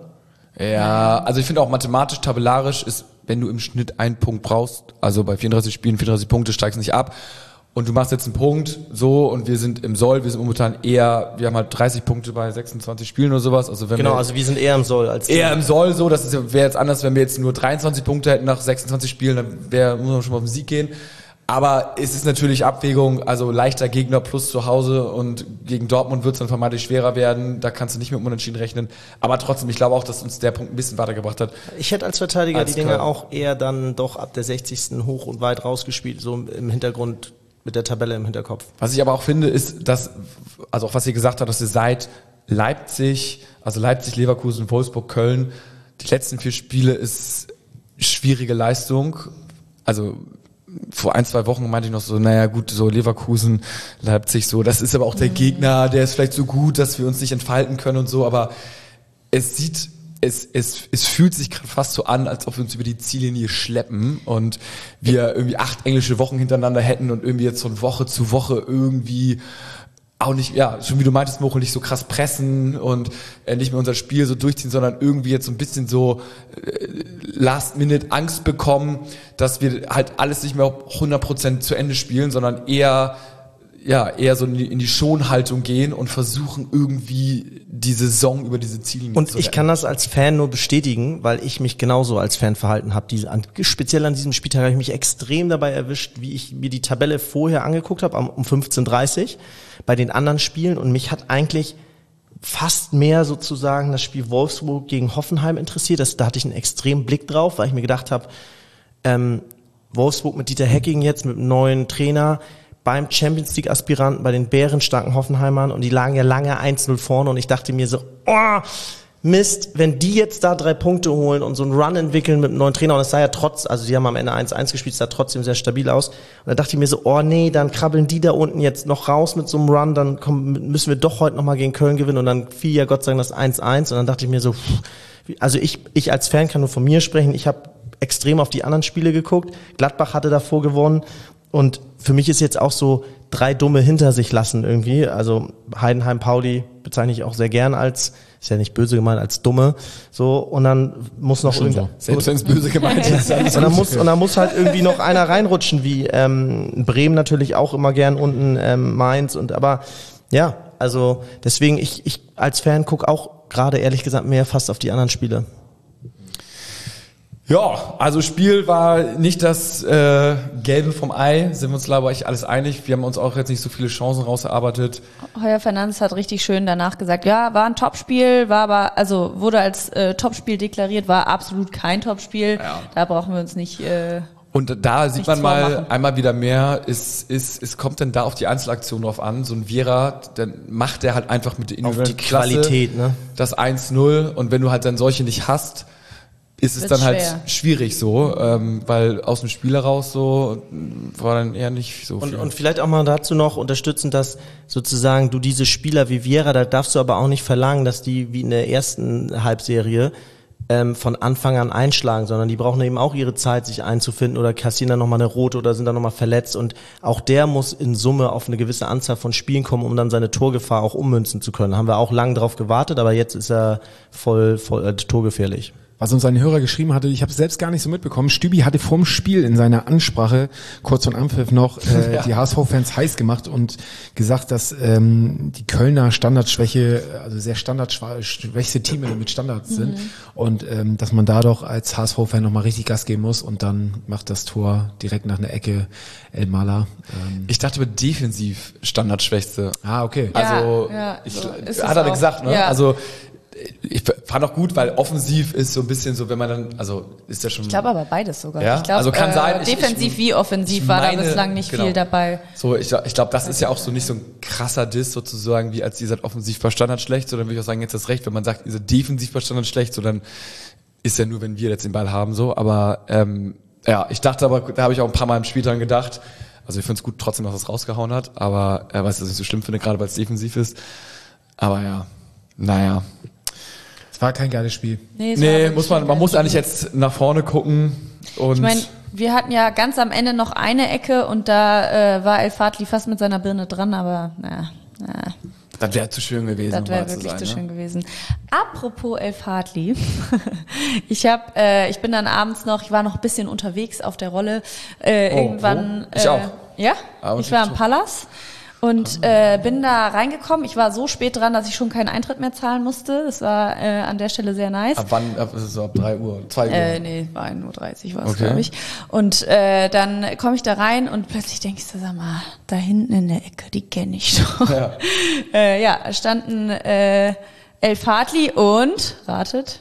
Ja, also ich finde auch mathematisch, tabellarisch ist, wenn du im Schnitt 1 Punkt brauchst, also bei 34 Spielen 34 Punkte, steigst nicht ab. Und du machst jetzt einen Punkt, so, und wir sind im Soll, wir sind momentan wir haben halt 30 Punkte bei 26 Spielen oder sowas. Also wir sind eher im Soll als eher im Soll, so, das wäre jetzt anders, wenn wir jetzt nur 23 Punkte hätten nach 26 Spielen, dann muss man schon mal auf den Sieg gehen. Aber es ist natürlich Abwägung, also leichter Gegner plus zu Hause und gegen Dortmund wird es dann vermeintlich schwerer werden, da kannst du nicht mit dem Unentschieden rechnen. Aber trotzdem, ich glaube auch, dass uns der Punkt ein bisschen weitergebracht hat. Ich hätte als Verteidiger die Dinge auch eher dann doch ab der 60. hoch und weit rausgespielt, so im Hintergrund, mit der Tabelle im Hinterkopf. Was ich aber auch finde, ist, dass, also auch was ihr gesagt habt, dass ihr seit Leipzig, Leverkusen, Wolfsburg, Köln, die letzten 4 Spiele ist schwierige Leistung. Also vor 1-2 Wochen meinte ich noch so, naja gut, so Leverkusen, Leipzig, so, das ist aber auch der Gegner, der ist vielleicht so gut, dass wir uns nicht entfalten können und so, aber es fühlt sich gerade fast so an, als ob wir uns über die Ziellinie schleppen und wir irgendwie 8 englische Wochen hintereinander hätten und irgendwie jetzt von Woche zu Woche irgendwie auch nicht, schon wie du meintest, Mochel, nicht so krass pressen und nicht mehr unser Spiel so durchziehen, sondern irgendwie jetzt so ein bisschen so Last-Minute Angst bekommen, dass wir halt alles nicht mehr 100% zu Ende spielen, sondern eher so in die Schonhaltung gehen und versuchen irgendwie die Saison über diese Ziellinie zu retten. Und ich kann das als Fan nur bestätigen, weil ich mich genauso als Fan verhalten habe. Speziell an diesem Spieltag habe ich mich extrem dabei erwischt, wie ich mir die Tabelle vorher angeguckt habe, um 15:30 Uhr bei den anderen Spielen, und mich hat eigentlich fast mehr sozusagen das Spiel Wolfsburg gegen Hoffenheim interessiert. Da hatte ich einen extremen Blick drauf, weil ich mir gedacht habe, Wolfsburg mit Dieter Hecking jetzt, mit einem neuen Trainer, beim Champions-League-Aspiranten, bei den bärenstarken Hoffenheimern, und die lagen ja lange 1-0 vorne, und ich dachte mir so, Mist, wenn die jetzt da 3 Punkte holen und so einen Run entwickeln mit einem neuen Trainer, und es sah ja also die haben am Ende 1-1 gespielt, es sah trotzdem sehr stabil aus. Und da dachte ich mir so, oh nee, dann krabbeln die da unten jetzt noch raus mit so einem Run, dann müssen wir doch heute nochmal gegen Köln gewinnen, und dann fiel ja Gott sei Dank das 1-1, und dann dachte ich mir so, also ich als Fan kann nur von mir sprechen, ich habe extrem auf die anderen Spiele geguckt, Gladbach hatte davor gewonnen, und für mich ist jetzt auch so 3 Dumme hinter sich lassen irgendwie, also Heidenheim, Pauli bezeichne ich auch sehr gern als, ist ja nicht böse gemeint, als Dumme, so, und dann muss noch irgendwie, selbst wenn es böse gemeint ist. und dann muss halt irgendwie noch einer reinrutschen, wie Bremen natürlich auch immer gern unten, Mainz, und aber ja, also deswegen ich als Fan gucke auch gerade ehrlich gesagt mehr fast auf die anderen Spiele. Ja, also Spiel war nicht das Gelbe vom Ei, sind wir uns glaube ich alles einig. Wir haben uns auch jetzt nicht so viele Chancen rausgearbeitet. Heuer Fernandes hat richtig schön danach gesagt, ja, war ein Topspiel, war aber, also wurde als Topspiel deklariert, war absolut kein Topspiel. Ja. Da brauchen wir uns nicht und da sieht man mal vormachen. einmal wieder mehr, es kommt dann da auf die Einzelaktion drauf an. So ein Viera, dann macht der halt einfach mit der individuellen die Qualität, Klasse, ne? Das 1-0, und wenn du halt dann solche nicht hast, ist es Wird's dann halt schwer. schwierig so, weil aus dem Spiel heraus so war dann eher nicht so viel. Und vielleicht auch mal dazu noch unterstützend, dass sozusagen du diese Spieler wie Viera, da darfst du aber auch nicht verlangen, dass die wie in der ersten Halbserie von Anfang an einschlagen, sondern die brauchen eben auch ihre Zeit, sich einzufinden, oder kassieren dann nochmal eine rote oder sind dann nochmal verletzt, und auch der muss in Summe auf eine gewisse Anzahl von Spielen kommen, um dann seine Torgefahr auch ummünzen zu können. Haben wir auch lange drauf gewartet, aber jetzt ist er voll torgefährlich. Was uns ein Hörer geschrieben hatte, ich habe es selbst gar nicht so mitbekommen, Stübi hatte vorm Spiel in seiner Ansprache, kurz vor Anpfiff noch, die HSV-Fans heiß gemacht und gesagt, dass die Kölner Standardschwäche, also sehr standardschwächste Team mit Standards sind, und dass man da doch als HSV-Fan nochmal richtig Gas geben muss, und dann macht das Tor direkt nach einer Ecke El Mala. Ich dachte aber defensiv Standardschwächste. Ah, okay. Also ja, so ist hat er es auch. gesagt, ne? Ja. Also ich fand auch gut, weil offensiv ist so ein bisschen so, wenn man dann, also ist ja schon. Ich glaube aber beides sogar. Ja? Ich glaube, Also kann sein, defensiv wie offensiv war da bislang nicht viel dabei. So, ich glaube, das ist ja auch so nicht so ein krasser Diss sozusagen, wie als ihr seid offensiv bei Standard schlecht, so dann würde ich auch sagen, jetzt das Recht, wenn man sagt, ihr seid defensiv bei Standard schlecht, so dann ist ja nur, wenn wir jetzt den Ball haben, so, aber ja, ich dachte aber, da habe ich auch ein paar Mal im Spiel dran gedacht, also ich finde es gut trotzdem, dass es rausgehauen hat, aber was ich nicht so schlimm finde, gerade weil es defensiv ist, aber ja, naja. Es war kein geiles Spiel. Nee, man muss eigentlich jetzt nach vorne gucken. Und Ich meine, wir hatten ja ganz am Ende noch eine Ecke, und da war El Fadli fast mit seiner Birne dran, aber naja. das wäre zu schön gewesen. Das wäre wirklich zu schön gewesen. Apropos El Fadli. Ich bin dann abends noch, ich war noch ein bisschen unterwegs auf der Rolle. Irgendwann. Ich auch. Ja? Aber Ich war im Palas. Und bin da reingekommen. Ich war so spät dran, dass ich schon keinen Eintritt mehr zahlen musste. Das war an der Stelle sehr nice. Ab wann? So ab 3 Uhr? 2 Uhr? Nee, war 1:30 Uhr war es, Okay. glaube ich. Und dann komme ich da rein und plötzlich denke ich so, sag mal, da hinten in der Ecke, die kenne ich doch. Ja. Da standen El Fadli und, ratet,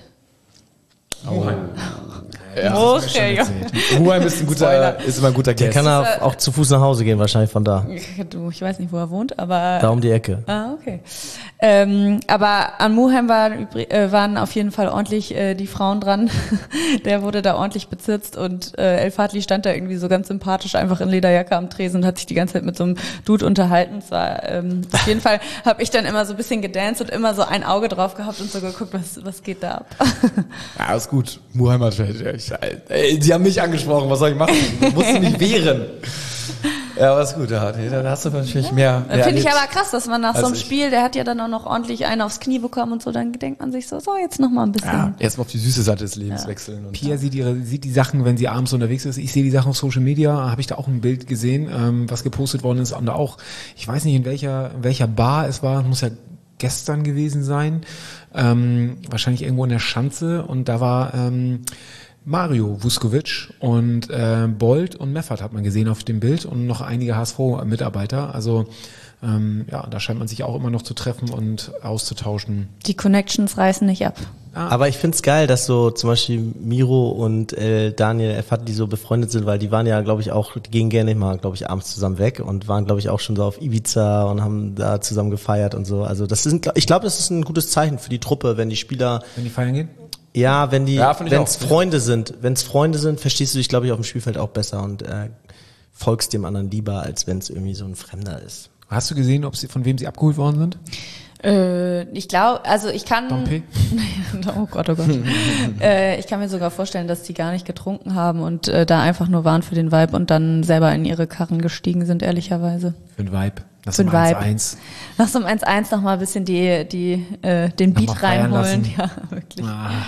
Muheim ist immer ein guter Der Gast. kann er auch zu Fuß nach Hause gehen, wahrscheinlich von da. Ich weiß nicht, wo er wohnt, aber... Da um die Ecke. Ah, okay. Aber an Muheim waren auf jeden Fall ordentlich die Frauen dran. Der wurde da ordentlich bezirzt, und El Fadli stand da irgendwie so ganz sympathisch einfach in Lederjacke am Tresen und hat sich die ganze Zeit mit so einem Dude unterhalten. Es war, auf jeden Fall habe ich dann immer so ein bisschen gedanced und immer so ein Auge drauf gehabt und so geguckt, was geht da ab. Ja, ist gut. Muheim hat die haben mich angesprochen, was soll ich machen? Du musst mich wehren. Ja, aber ist gut, ja. Nee, dann hast du natürlich mehr Finde ich erlebt. aber krass, dass man nach so einem als ich. Spiel, der hat ja dann auch noch ordentlich einen aufs Knie bekommen und so, dann denkt man sich so jetzt noch mal ein bisschen. Ja, erstmal auf die süße Seite des Lebens wechseln. Und Pia sieht die Sachen, wenn sie abends unterwegs ist. Ich sehe die Sachen auf Social Media, habe ich da auch ein Bild gesehen, was gepostet worden ist. Und da auch, ich weiß nicht, in welcher Bar es war, muss ja gestern gewesen sein, wahrscheinlich irgendwo in der Schanze, und da war Mario Vuskovic und Bolt und Meffert hat man gesehen auf dem Bild, und noch einige HSV-Mitarbeiter. Also da scheint man sich auch immer noch zu treffen und auszutauschen. Die Connections reißen nicht ab. Aber ich find's geil, dass so zum Beispiel Miro und Daniel F. die so befreundet sind, weil die waren ja, glaube ich, auch, die gehen gerne mal, glaube ich, abends zusammen weg und waren, glaube ich, auch schon so auf Ibiza und haben da zusammen gefeiert und so. Also ich glaube, das ist ein gutes Zeichen für die Truppe, wenn die Spieler... Wenn die feiern gehen? Ja, wenn es Freunde sind, verstehst du dich, glaube ich, auf dem Spielfeld auch besser und folgst dem anderen lieber, als wenn es irgendwie so ein Fremder ist. Hast du gesehen, von wem sie abgeholt worden sind? Ich glaube, also ich kann... Dompe? Oh Gott, oh Gott. Ich kann mir sogar vorstellen, dass die gar nicht getrunken haben und da einfach nur waren für den Vibe und dann selber in ihre Karren gestiegen sind, ehrlicherweise. Für den Vibe. Nach Für so den einem Vibe. 1-1. Nach so einem 1-1 noch mal ein bisschen den Beat feiern reinholen. lassen. Ja, wirklich.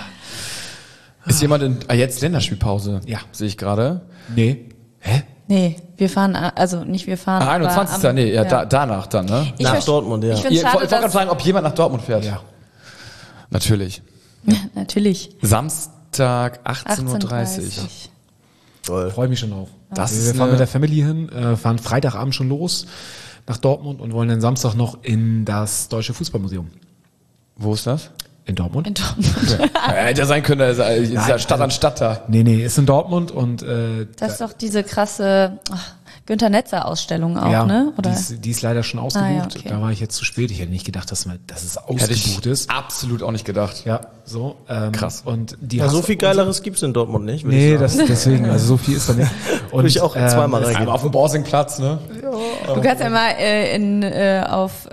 Ist jemand jetzt Länderspielpause? Ja. Sehe ich gerade. Nee. Hä? Nee, wir fahren, also nicht wir fahren. 21. aber Nee, danach dann, ne? Nach Dortmund, ja. Ich Ich finde es schade, wollte gerade dass... fragen, ob jemand nach Dortmund fährt. Ja. Natürlich. Ja, natürlich. Samstag 18:30 Uhr. 18:30. Toll. Freue mich schon drauf. Das Wir ist fahren eine- mit der Family hin, fahren Freitagabend schon los nach Dortmund und wollen dann Samstag noch in das Deutsche Fußballmuseum. Wo ist das? In Dortmund? In Dortmund. Hätte ja sein können, ist ja Stadt an Stadt da. Nee, ist in Dortmund und Das ist doch diese krasse Günther Netzer Ausstellung auch, ja, ne? Oder? die ist leider schon ausgebucht. Ah, ja, okay. Da war ich jetzt zu spät. Ich hätte nicht gedacht, dass es Hätte ich ausgebucht ist. absolut auch nicht gedacht. Ja, so. Krass. Und die Ja, so hast- viel Geileres gibt's in Dortmund nicht, würde Nee, ich sagen. deswegen, also so viel ist da nicht. Und Würde ich auch zweimal es- reingehen. Einmal auf dem Borsingplatz, ne? Du kannst ja mal auf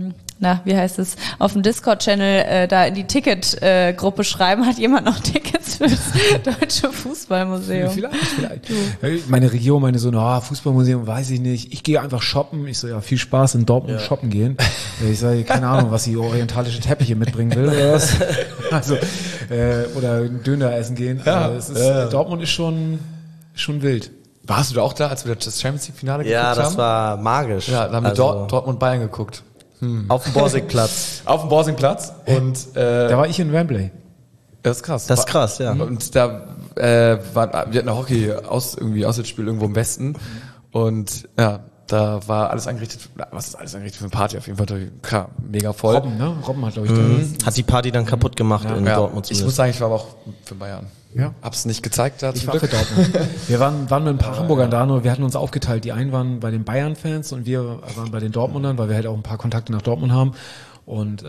wie heißt es, auf dem Discord-Channel da in die Ticket-Gruppe schreiben, hat jemand noch Tickets für das Deutsche Fußballmuseum? Vielleicht. Meine Region meinte so, Fußballmuseum, weiß ich nicht. Ich gehe einfach shoppen. Ich so, ja, viel Spaß in Dortmund shoppen gehen. Ich sage, keine Ahnung, was sie orientalische Teppiche mitbringen will oder was. Also, oder Döner essen gehen. Ja, Also, Dortmund ist schon wild. Warst du da auch da, als wir das Champions League Finale geguckt Ja, haben? das war magisch. Ja, da haben wir Also, Dortmund Bayern geguckt. auf dem Borsigplatz. Auf dem Borsingplatz. Und Da war ich in Wembley. das ist krass. Das ist krass, ja. Und da wir hatten ein Hockey Auswärtsspiel irgendwo im Westen. Und ja, da war alles angerichtet. Was ist alles angerichtet für eine Party? Auf jeden Fall klar, mega voll. Robben, ne? Robben hat, glaube ich, Hat die Party dann kaputt gemacht in Ja, Dortmund ich zumindest. muss sagen, ich war aber auch für Bayern. Ja. Hab's nicht gezeigt da Ich zum war für Glück. Dortmund. Wir waren mit ein paar Hamburgern da, nur wir hatten uns aufgeteilt. Die einen waren bei den Bayern-Fans und wir waren bei den Dortmundern, weil wir halt auch ein paar Kontakte nach Dortmund haben. Und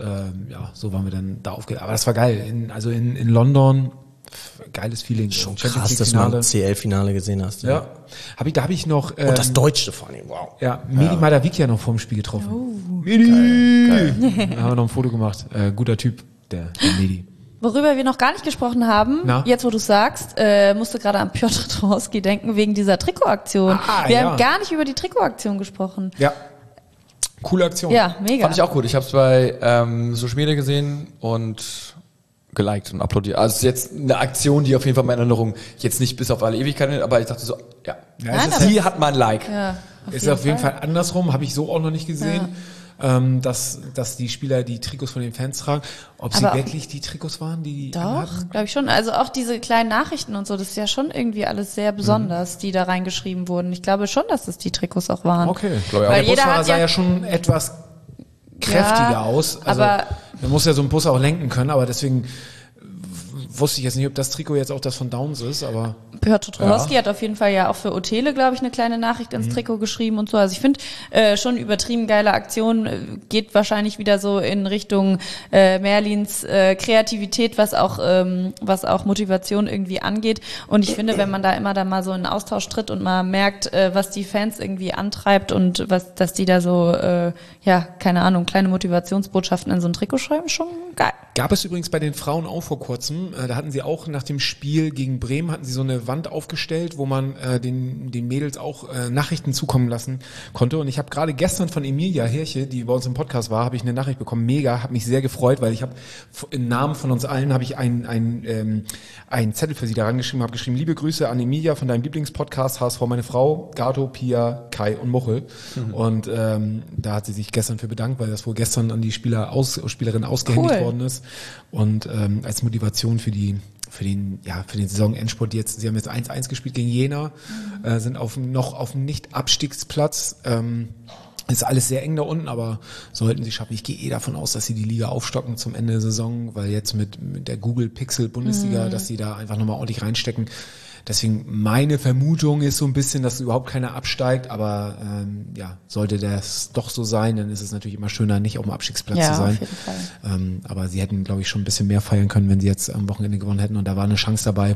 so waren wir dann da aufgeteilt. Aber das war geil. In London, geiles Feeling. Schon Champions krass, League dass du mal Finale. ein CL-Finale gesehen hast. Ja. Da hab ich noch Und das Deutsche vor allem, wow. Medi Madavikia noch vorm Spiel getroffen. Medi! Da haben wir noch ein Foto gemacht. Guter Typ, der Medi. Worüber wir noch gar nicht gesprochen haben, Na? jetzt wo du sagst, musste gerade an Piotr Trowski denken, wegen dieser Trikotaktion. Wir ja. haben gar nicht über die Trikotaktion gesprochen. Ja. Coole Aktion. Ja, mega. Fand ich auch gut. Ich habe es bei Social Media gesehen und geliked und applaudiert. Also es ist jetzt eine Aktion, die auf jeden Fall meine Erinnerung jetzt nicht bis auf alle Ewigkeiten, aber ich dachte so, ja, Ja, Nein, es aber- die hat mal ein Like. Ja, Ist auf jeden Fall andersrum, habe ich so auch noch nicht gesehen, dass die Spieler die Trikots von den Fans tragen. Ob sie Aber- wirklich die Trikots waren, die Doch, anhatten? glaube ich schon. Also auch diese kleinen Nachrichten und so, das ist ja schon irgendwie alles sehr besonders, die da reingeschrieben wurden. Ich glaube schon, dass das die Trikots auch waren. Okay. Glaube ich auch. Weil Der jeder Busfahrer hat sah ja, ja schon etwas kräftiger Ja, aus. Also, aber- man muss ja so einen Bus auch lenken können, aber deswegen wusste ich jetzt nicht, ob das Trikot jetzt auch das von Downs ist, aber Piotr Trowski hat auf jeden Fall ja auch für Otele, glaube ich, eine kleine Nachricht ins Trikot geschrieben und so. Also ich finde schon übertrieben geile Aktion, geht wahrscheinlich wieder so in Richtung Merlins Kreativität, was auch Motivation irgendwie angeht. Und ich finde, wenn man da immer dann mal so in einen Austausch tritt und mal merkt, was die Fans irgendwie antreibt und dass die da so, keine Ahnung, kleine Motivationsbotschaften in so ein Trikot schreiben, schon geil. gab es übrigens bei den Frauen auch vor kurzem. Da hatten sie auch nach dem Spiel gegen Bremen, hatten sie so eine Wand aufgestellt, wo man den Mädels auch Nachrichten zukommen lassen konnte. Und ich habe gerade gestern von Emilia Hirche, die bei uns im Podcast war, habe ich eine Nachricht bekommen. Mega, habe mich sehr gefreut, weil ich habe im Namen von uns allen habe ich einen Zettel für sie da rangeschrieben, habe geschrieben, liebe Grüße an Emilia von deinem Lieblingspodcast HSV meine Frau, Gato, Pia, Kai und Muchel. Und da hat sie sich gestern für bedankt, weil das wohl gestern an die Spielerin ausgehändigt worden ist. Und als Motivation für den Saisonendspurt jetzt, sie haben jetzt 1-1 gespielt gegen Jena, sind noch auf dem Nicht-Abstiegsplatz, Ist alles sehr eng da unten, aber sollten sie schaffen. Ich gehe davon aus, dass sie die Liga aufstocken zum Ende der Saison, weil jetzt mit der Google Pixel Bundesliga, dass sie da einfach nochmal ordentlich reinstecken. Deswegen meine Vermutung ist so ein bisschen, dass überhaupt keiner absteigt, aber sollte das doch so sein, dann ist es natürlich immer schöner, nicht auf dem Abstiegsplatz zu sein. Auf jeden Fall. Aber sie hätten, glaube ich, schon ein bisschen mehr feiern können, wenn sie jetzt am Wochenende gewonnen hätten und da war eine Chance dabei.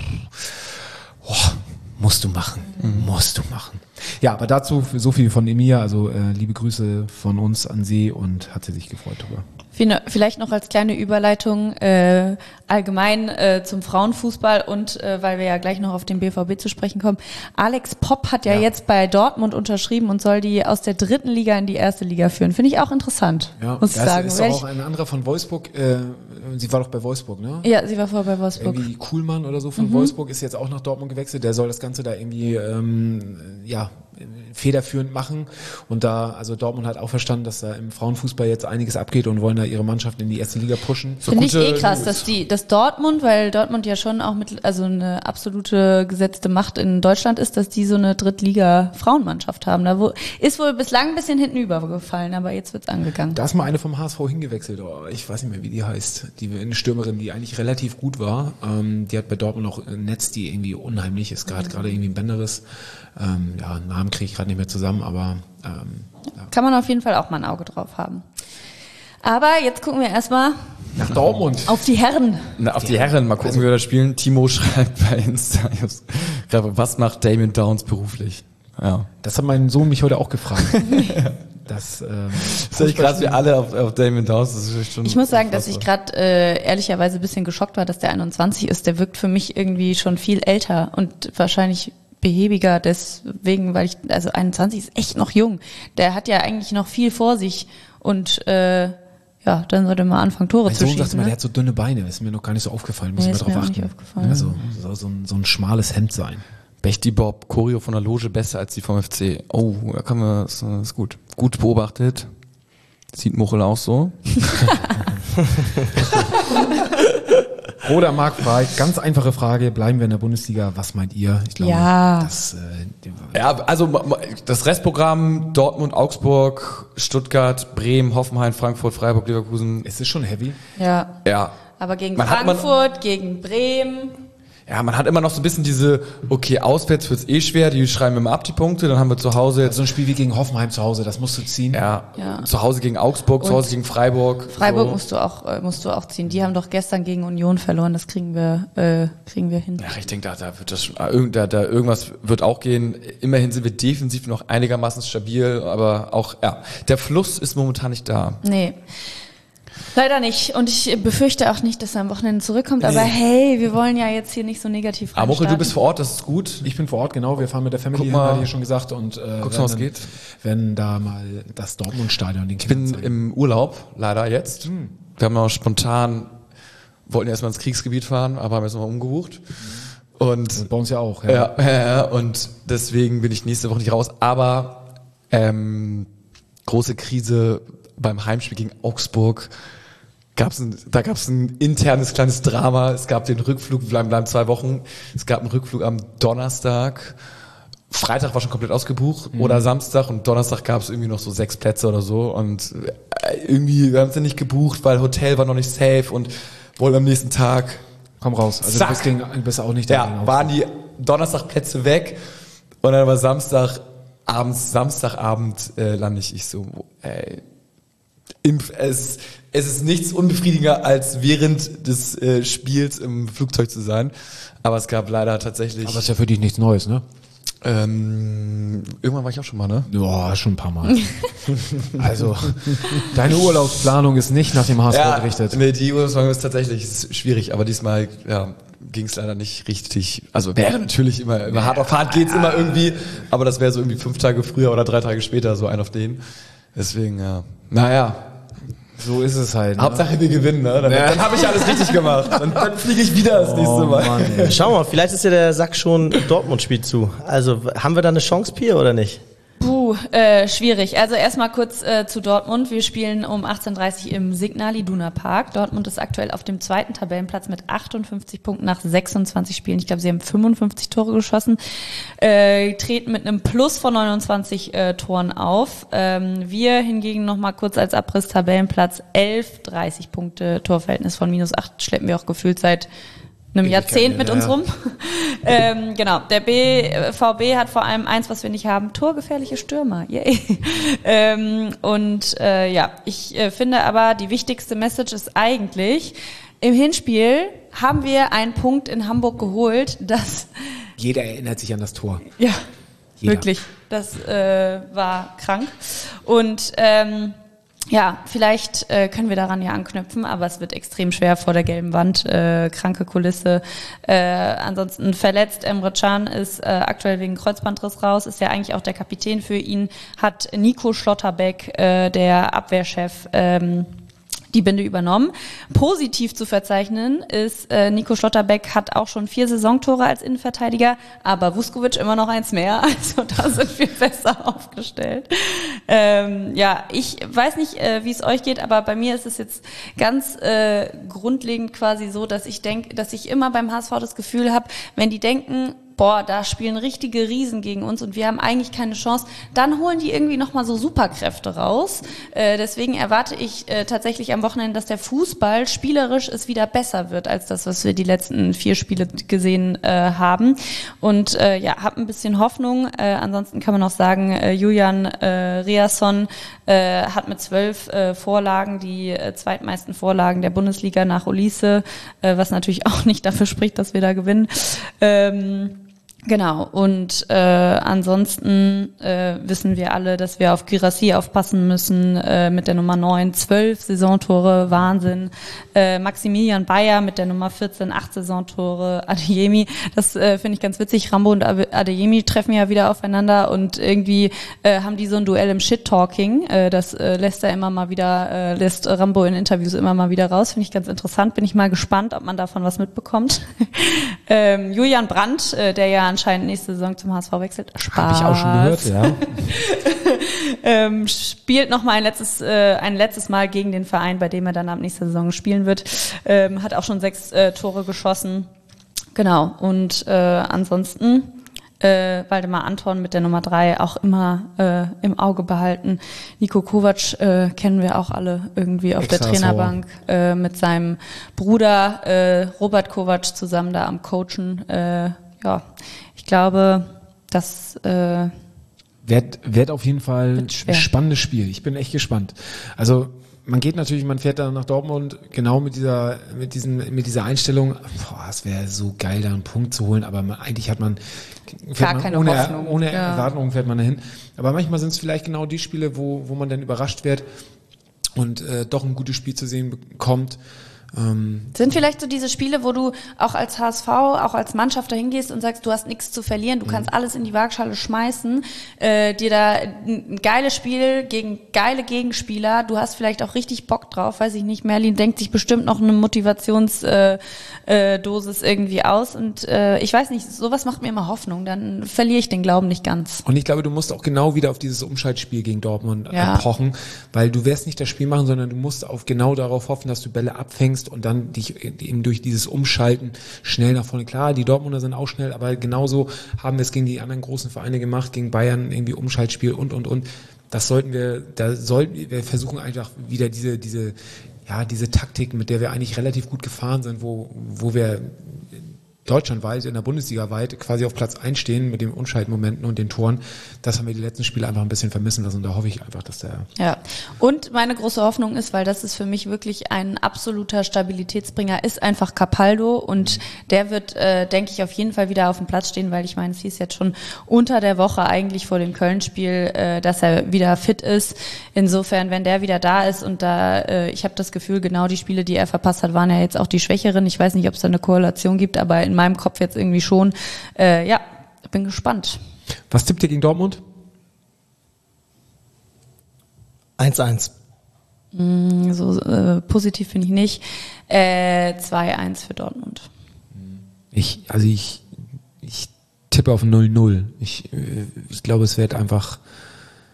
Musst du machen. Ja, aber dazu so viel von Emilia, also liebe Grüße von uns an sie und hat sie sich gefreut darüber. Vielleicht noch als kleine Überleitung allgemein zum Frauenfußball und weil wir ja gleich noch auf den BVB zu sprechen kommen. Alex Popp hat ja jetzt bei Dortmund unterschrieben und soll die aus der 3. Liga in die 1. Liga führen. Finde ich auch interessant, muss ich sagen. Ist auch ein anderer von Wolfsburg. Sie war doch bei Wolfsburg, ne? Ja, sie war vorher bei Wolfsburg. Irgendwie Kuhlmann oder so von Wolfsburg ist jetzt auch nach Dortmund gewechselt. Der soll das Ganze da irgendwie federführend machen. Und also Dortmund hat auch verstanden, dass da im Frauenfußball jetzt einiges abgeht und wollen da ihre Mannschaft in die 1. Liga pushen. Finde ich krass, dass Dortmund, weil Dortmund ja schon auch also eine absolute gesetzte Macht in Deutschland ist, dass die so eine Drittliga-Frauenmannschaft haben. Da ist wohl bislang ein bisschen hinten übergefallen, aber jetzt wird's angegangen. Da ist mal eine vom HSV hingewechselt. Ich weiß nicht mehr, wie die heißt. Eine Stürmerin, die eigentlich relativ gut war. Die hat bei Dortmund auch ein Netz, die irgendwie unheimlich ist. Gerade irgendwie ein Bänderriss. Namen kriege ich gerade nicht mehr zusammen, aber kann man auf jeden Fall auch mal ein Auge drauf haben. Aber jetzt gucken wir erstmal nach Dortmund. Auf die Herren. Auf die Herren. Mal gucken, wie wir da spielen. Timo schreibt bei Insta, was macht Damien Downs beruflich? Ja. Das hat mein Sohn mich heute auch gefragt. Das ist echt krass, wir alle auf Damien Downs. Das ist schon ich muss sagen, dass ich gerade ehrlicherweise ein bisschen geschockt war, dass der 21 ist. Der wirkt für mich irgendwie schon viel älter und wahrscheinlich behäbiger deswegen, weil 21 ist echt noch jung. Der hat ja eigentlich noch viel vor sich und dann sollte man anfangen, Tore zu schießen. Sagt mal, der hat so dünne Beine, ist mir noch gar nicht so aufgefallen, muss ich mal drauf achten. Also so ein schmales Hemd sein. Bechti Bob, Choreo von der Loge besser als die vom FC. Oh, da kann man, das ist gut. Gut beobachtet. Sieht Muchel auch so. Oder Marc fragt, ganz einfache Frage, bleiben wir in der Bundesliga, was meint ihr? Ich glaube, das Restprogramm Dortmund, Augsburg, Stuttgart, Bremen, Hoffenheim, Frankfurt, Freiburg, Leverkusen. Es ist schon heavy. Ja. Aber gegen Frankfurt, gegen Bremen. Ja, man hat immer noch so ein bisschen auswärts wird's schwer, die schreiben immer ab die Punkte, dann haben wir zu Hause jetzt so ein Spiel wie gegen Hoffenheim zu Hause, das musst du ziehen. Ja. Zu Hause gegen Augsburg, zu Hause gegen Freiburg. Freiburg musst du auch ziehen. Die haben doch gestern gegen Union verloren, das kriegen wir hin. Ja, ich denke, da wird das schon, irgendwas wird auch gehen. Immerhin sind wir defensiv noch einigermaßen stabil, aber auch, der Fluss ist momentan nicht da. Nee. Leider nicht. Und ich befürchte auch nicht, dass er am Wochenende zurückkommt. Aber hey, wir wollen ja jetzt hier nicht so negativ reinstarten. Muchel, du bist vor Ort, das ist gut. Ich bin vor Ort, genau. Wir fahren mit der Family hin, hatte ich ja schon gesagt. Und guckst mal, was geht. Wenn da mal das Dortmund-Stadion den Kindern Ich bin im Urlaub, leider jetzt. Wir haben noch wollten erstmal ins Kriegsgebiet fahren, aber haben jetzt nochmal umgebucht. Und bei uns ja auch. Ja, und deswegen bin ich nächste Woche nicht raus. Aber große Krise beim Heimspiel gegen Augsburg. Da gab's ein internes kleines Drama. Es gab den Rückflug, wir bleiben 2 Wochen. Es gab einen Rückflug am Donnerstag. Freitag war schon komplett ausgebucht oder Samstag und Donnerstag gab es irgendwie noch so 6 Plätze oder so und irgendwie, wir haben sie nicht gebucht, weil Hotel war noch nicht safe und wollen am nächsten Tag. Komm raus, also du bist auch nicht da. Ja, waren die Donnerstagplätze weg und dann war Samstagabend lande ich so, es ist nichts unbefriedigender, als während des Spiels im Flugzeug zu sein. Aber es gab leider tatsächlich... Aber es ist ja für dich nichts Neues, ne? Irgendwann war ich auch schon mal, ne? Ja, schon ein paar Mal. Also, deine Urlaubsplanung ist nicht nach dem HSV gerichtet. Nee, die Urlaubsplanung ist tatsächlich schwierig, aber diesmal ging es leider nicht richtig. Also wäre natürlich immer hart auf hart geht's immer irgendwie, aber das wäre so irgendwie 5 Tage früher oder 3 Tage später so ein auf den. Deswegen, so ist es halt. Ne? Hauptsache wir gewinnen, ne? Dann habe ich alles richtig gemacht. Dann fliege ich wieder das nächste Mal. Mann, Schau mal, vielleicht ist ja der Sack schon Dortmund spielt zu. Also haben wir da eine Chance, Pia, oder nicht? Schwierig. Also erstmal kurz zu Dortmund. Wir spielen um 18:30 Uhr im Signal Iduna Park. Dortmund ist aktuell auf dem 2. Tabellenplatz mit 58 Punkten nach 26 Spielen. Ich glaube, sie haben 55 Tore geschossen, treten mit einem Plus von 29 Toren auf. Wir hingegen nochmal kurz als Abriss Tabellenplatz 11, 30 Punkte, Torverhältnis von -8, schleppen wir auch gefühlt seit einem Jahrzehnt mit uns rum. Genau, der BVB hat vor allem eins, was wir nicht haben, torgefährliche Stürmer. Yay. Ich finde aber, die wichtigste Message ist eigentlich, im Hinspiel haben wir einen Punkt in Hamburg geholt, das... Jeder erinnert sich an das Tor. Ja, Jeder. Wirklich. Das war krank. Und vielleicht können wir daran ja anknüpfen, aber es wird extrem schwer vor der gelben Wand. Kranke Kulisse. Ansonsten verletzt. Emre Can ist aktuell wegen Kreuzbandriss raus, ist ja eigentlich auch der Kapitän für ihn. Hat Nico Schlotterbeck, der Abwehrchef, die Binde übernommen. Positiv zu verzeichnen ist, Nico Schlotterbeck hat auch schon 4 Saisontore als Innenverteidiger, aber Vuskovic immer noch 1 mehr, also da sind wir besser aufgestellt. Ich weiß nicht, wie es euch geht, aber bei mir ist es jetzt ganz grundlegend quasi so, dass ich denke, dass ich immer beim HSV das Gefühl habe, wenn die denken, boah, da spielen richtige Riesen gegen uns und wir haben eigentlich keine Chance, dann holen die irgendwie nochmal so Superkräfte raus. Deswegen erwarte ich tatsächlich am Wochenende, dass der Fußball spielerisch es wieder besser wird, als das, was wir die letzten 4 Spiele gesehen haben. Und hab ein bisschen Hoffnung. Ansonsten kann man auch sagen, Julian Riasson hat mit 12 Vorlagen die zweitmeisten Vorlagen der Bundesliga nach Olise, was natürlich auch nicht dafür spricht, dass wir da gewinnen. Genau, und ansonsten wissen wir alle, dass wir auf Guirassy aufpassen müssen, mit der Nummer 9, 12 Saisontore, Wahnsinn. Maximilian Bayer mit der Nummer 14, 8 Saisontore, Adeyemi, das finde ich ganz witzig, Rambo und Adeyemi treffen ja wieder aufeinander und irgendwie haben die so ein Duell im Shit-Talking, das lässt Rambo in Interviews immer mal wieder raus, finde ich ganz interessant, bin ich mal gespannt, ob man davon was mitbekommt. Julian Brandt, der ja anscheinend nächste Saison zum HSV wechselt. Spaß. Habe ich auch schon gehört, ja. Spielt noch mal ein letztes Mal gegen den Verein, bei dem er dann ab nächster Saison spielen wird. Hat auch schon 6 Tore geschossen. Genau. Und ansonsten Waldemar Anton mit der Nummer 3 auch immer im Auge behalten. Niko Kovac kennen wir auch alle irgendwie auf der Trainerbank mit seinem Bruder Robert Kovac zusammen da am Coachen. Ich glaube, das wird auf jeden Fall ein spannendes Spiel. Ich bin echt gespannt. Also man fährt dann nach Dortmund genau mit dieser Einstellung, es wäre so geil, da einen Punkt zu holen, aber eigentlich hat man ohne Erwartung fährt man dahin. Aber manchmal sind es vielleicht genau die Spiele, wo man dann überrascht wird und doch ein gutes Spiel zu sehen bekommt. Sind vielleicht so diese Spiele, wo du auch als HSV, auch als Mannschaft dahin gehst und sagst, du hast nichts zu verlieren, du kannst alles in die Waagschale schmeißen, dir da ein geiles Spiel gegen geile Gegenspieler, du hast vielleicht auch richtig Bock drauf, weiß ich nicht, Merlin denkt sich bestimmt noch eine Motivationsdosis irgendwie aus und ich weiß nicht, sowas macht mir immer Hoffnung, dann verliere ich den Glauben nicht ganz. Und ich glaube, du musst auch genau wieder auf dieses Umschaltspiel gegen Dortmund pochen, weil du wirst nicht das Spiel machen, sondern du musst genau darauf hoffen, dass du Bälle abfängst und dann dich eben durch dieses Umschalten schnell nach vorne. Klar, die Dortmunder sind auch schnell, aber genauso haben wir es gegen die anderen großen Vereine gemacht, gegen Bayern irgendwie Umschaltspiel und. Da sollten wir versuchen einfach wieder diese Taktik, mit der wir eigentlich relativ gut gefahren sind, wo wir deutschlandweit, in der Bundesliga weit quasi auf Platz 1 stehen mit den Umschaltmomenten und den Toren. Das haben wir die letzten Spiele einfach ein bisschen vermissen lassen und da hoffe ich einfach, dass der... Ja, und meine große Hoffnung ist, weil das ist für mich wirklich ein absoluter Stabilitätsbringer, ist einfach Capaldo und der wird, denke ich, auf jeden Fall wieder auf dem Platz stehen, weil ich meine, es hieß jetzt schon unter der Woche eigentlich vor dem Köln-Spiel, dass er wieder fit ist. Insofern, wenn der wieder da ist und ich habe das Gefühl, genau die Spiele, die er verpasst hat, waren ja jetzt auch die schwächeren. Ich weiß nicht, ob es da eine Korrelation gibt, aber in meinem Kopf jetzt irgendwie schon. Bin gespannt. Was tippt ihr gegen Dortmund? 1-1. Positiv finde ich nicht. 2-1 für Dortmund. Ich tippe auf 0-0. Ich glaube, es wird einfach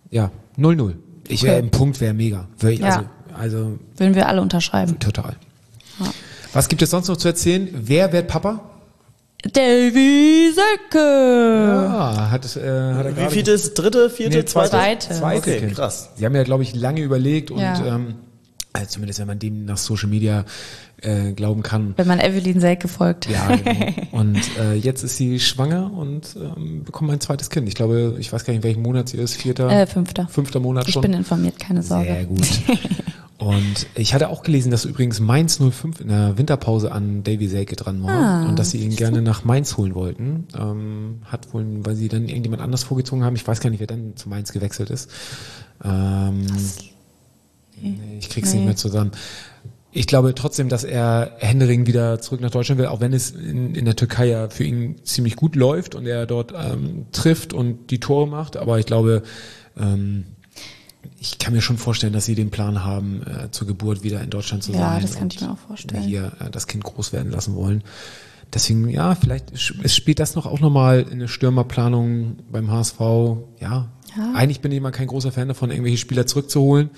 Ja, 0-0. Ein Punkt wäre mega. Ja. Also Würden wir alle unterschreiben. total. Ja. Was gibt es sonst noch zu erzählen? Wer wird Papa? Davy Selke. Ja, hat er Wie gerade... viel ist dritte, vierte, zweite? Zweite. Okay, Okay, krass. Sie haben ja, glaube ich, lange überlegt und Ja. also zumindest wenn man dem nach Social Media glauben kann. Wenn man Evelyn Selke folgt. Ja, genau. Und jetzt ist sie schwanger und bekommt ein zweites Kind. Ich glaube, ich weiß gar nicht, in welchem Monat sie ist. Fünfter Monat Ich schon. bin informiert, keine Sorge. Sehr gut. Und ich hatte auch gelesen, dass übrigens Mainz 05 in der Winterpause an Davy Selke dran war und dass sie ihn gerne nach Mainz holen wollten. Hat wohl, weil sie dann irgendjemand anders vorgezogen haben. Ich weiß gar nicht, wer dann zu Mainz gewechselt ist. Ich krieg's nicht mehr zusammen. Ich glaube trotzdem, dass er händeringend wieder zurück nach Deutschland will, auch wenn es in der Türkei ja für ihn ziemlich gut läuft und er dort trifft und die Tore macht. Aber ich glaube, ich kann mir schon vorstellen, dass sie den Plan haben, zur Geburt wieder in Deutschland zu sein. Ja, das kann und ich mir auch vorstellen. hier das Kind groß werden lassen wollen. Deswegen, ja, vielleicht spielt das auch nochmal in der Stürmerplanung beim HSV. Ja, eigentlich bin ich immer kein großer Fan davon, irgendwelche Spieler zurückzuholen.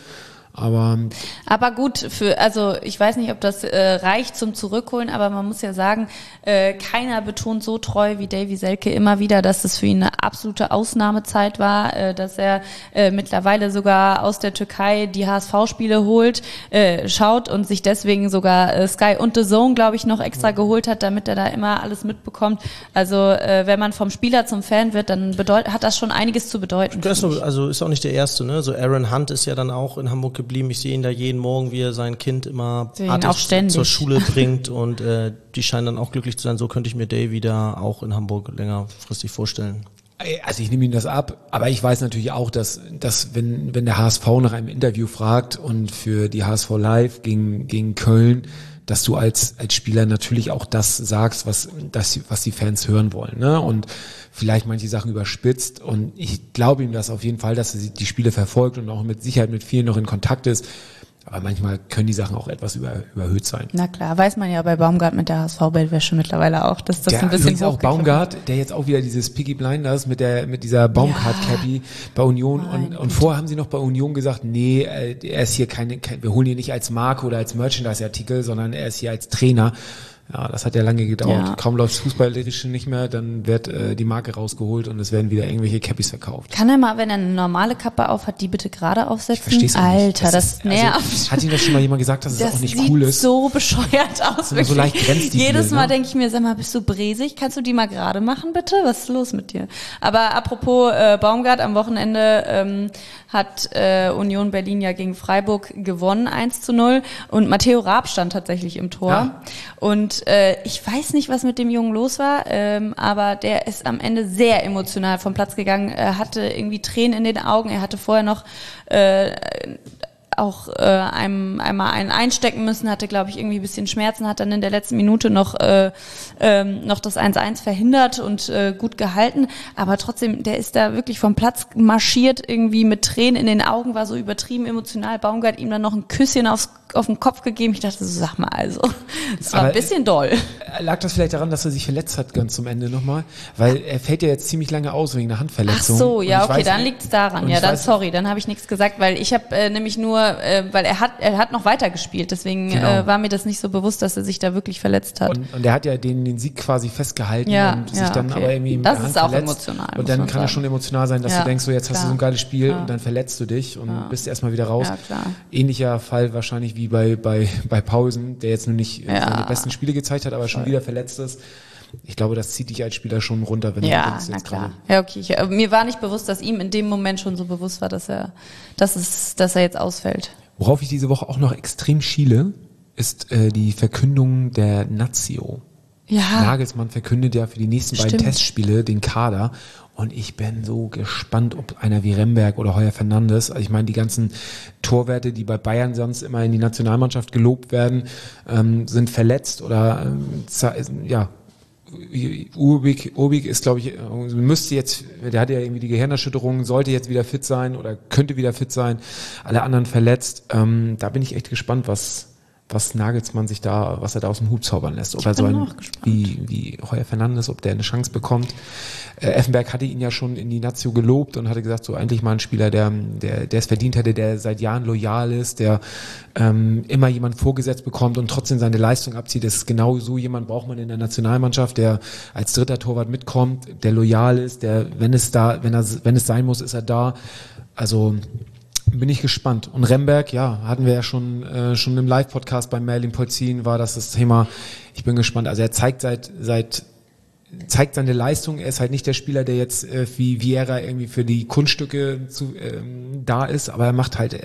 Aber gut, also ich weiß nicht, ob das reicht zum Zurückholen, aber man muss ja sagen, keiner betont so treu wie Davy Selke immer wieder, dass es für ihn eine absolute Ausnahmezeit war, dass er mittlerweile sogar aus der Türkei die HSV-Spiele schaut und sich deswegen sogar Sky und The Zone, glaube ich, noch extra geholt hat, damit er da immer alles mitbekommt. Also wenn man vom Spieler zum Fan wird, dann hat das schon einiges zu bedeuten. Also ist auch nicht der Erste, ne? So Aaron Hunt ist ja dann auch in Hamburg geblieben. Ich sehe ihn da jeden Morgen, wie er sein Kind immer zur Schule bringt und die scheinen dann auch glücklich zu sein. So könnte ich mir Davy da auch in Hamburg längerfristig vorstellen. Also ich nehme ihm das ab, aber ich weiß natürlich auch, dass wenn der HSV nach einem Interview fragt und für die HSV Live gegen Köln, dass du als Spieler natürlich auch das sagst, was die Fans hören wollen, ne? Und vielleicht manche Sachen überspitzt. Und ich glaube ihm das auf jeden Fall, dass er die Spiele verfolgt und auch mit Sicherheit mit vielen noch in Kontakt ist. Aber manchmal können die Sachen auch etwas überhöht sein. Na klar, weiß man ja bei Baumgart mit der HSV-Beldwäsche mittlerweile auch, dass das ein bisschen ist auch Baumgart, der jetzt auch wieder dieses Peaky Blinders mit dieser Baumgart-Cappy bei Union und vorher haben sie noch bei Union gesagt, nee, er ist hier wir holen ihn nicht als Marke oder als Merchandise-Artikel, sondern er ist hier als Trainer. Ja, das hat ja lange gedauert. Ja. Kaum läuft Fußballerische nicht mehr, dann wird die Marke rausgeholt und es werden wieder irgendwelche Cappies verkauft. Kann er mal, wenn er eine normale Kappe aufhat, die bitte gerade aufsetzen? Ich versteh's auch nicht. Alter, das nervt. Also, hat Ihnen das schon mal jemand gesagt, dass es auch nicht cool ist? Das sieht so bescheuert aus. So leicht grenzdebil, jedes Mal denke ich mir, sag mal, bist du bresig? Kannst du die mal gerade machen, bitte? Was ist los mit dir? Aber apropos Baumgart, am Wochenende hat Union Berlin ja gegen Freiburg gewonnen, 1-0. Und Matteo Raab stand tatsächlich im Tor. Ja. Und ich weiß nicht, was mit dem Jungen los war, aber der ist am Ende sehr emotional vom Platz gegangen. Er hatte irgendwie Tränen in den Augen. Er hatte vorher noch einmal einen einstecken müssen, hatte, glaube ich, irgendwie ein bisschen Schmerzen, hat dann in der letzten Minute noch das 1-1 verhindert und gut gehalten. Aber trotzdem, der ist da wirklich vom Platz marschiert, irgendwie mit Tränen in den Augen, war so übertrieben emotional. Baumgart ihm dann noch ein Küsschen auf den Kopf gegeben. Ich dachte so, sag mal, also, das war ein bisschen doll. Lag das vielleicht daran, dass er sich verletzt hat ganz zum Ende nochmal? Weil er fällt ja jetzt ziemlich lange aus wegen einer Handverletzung. Ach so, ja, okay, dann liegt's daran. Ja, dann sorry, dann habe ich nichts gesagt, weil ich habe nämlich nur, weil er hat noch weiter gespielt, deswegen war mir das nicht so bewusst, dass er sich da wirklich verletzt hat. Und er hat ja den Sieg quasi festgehalten und sich dann aber irgendwie das ist auch emotional. Und dann kann es schon emotional sein, dass du denkst, so jetzt hast du so ein geiles Spiel und dann verletzt du dich und bist erstmal wieder raus. Ja, klar. Ähnlicher Fall wahrscheinlich wie bei Pausen, der jetzt nur nicht seine besten Spiele gezeigt hat, aber schon wieder verletzt ist. Ich glaube, das zieht dich als Spieler schon runter, wenn du jetzt na klar. Ja, okay. Mir war nicht bewusst, dass ihm in dem Moment schon so bewusst war, dass er jetzt ausfällt. Worauf ich diese Woche auch noch extrem schiele, ist die Verkündung der Nazio. Ja. Nagelsmann verkündet ja für die nächsten beiden Testspiele den Kader. Und ich bin so gespannt, ob einer wie Remberg oder Heuer Fernandes, also ich meine, die ganzen Torwerte, die bei Bayern sonst immer in die Nationalmannschaft gelobt werden, sind verletzt oder Urbik ist, glaube ich, müsste jetzt, der hat ja irgendwie die Gehirnerschütterung, sollte jetzt wieder fit sein oder könnte wieder fit sein, alle anderen verletzt. Da bin ich echt gespannt, was was Nagelsmann was er da aus dem Hut zaubern lässt. Ob er so wie Heuer Fernandes, ob der eine Chance bekommt. Effenberg hatte ihn ja schon in die Nazio gelobt und hatte gesagt, so eigentlich mal ein Spieler, der es verdient hätte, der seit Jahren loyal ist, der immer jemand vorgesetzt bekommt und trotzdem seine Leistung abzieht. Das ist genau so jemand braucht man in der Nationalmannschaft, der als dritter Torwart mitkommt, der loyal ist, der, wenn es sein muss, ist er da. Also bin ich gespannt. Und Remberg, ja, hatten wir ja schon im Live-Podcast bei Merlin Polzin, war das Thema. Ich bin gespannt. Also er zeigt zeigt seine Leistung. Er ist halt nicht der Spieler, der jetzt wie Vieira irgendwie für die Kunststücke da ist, aber er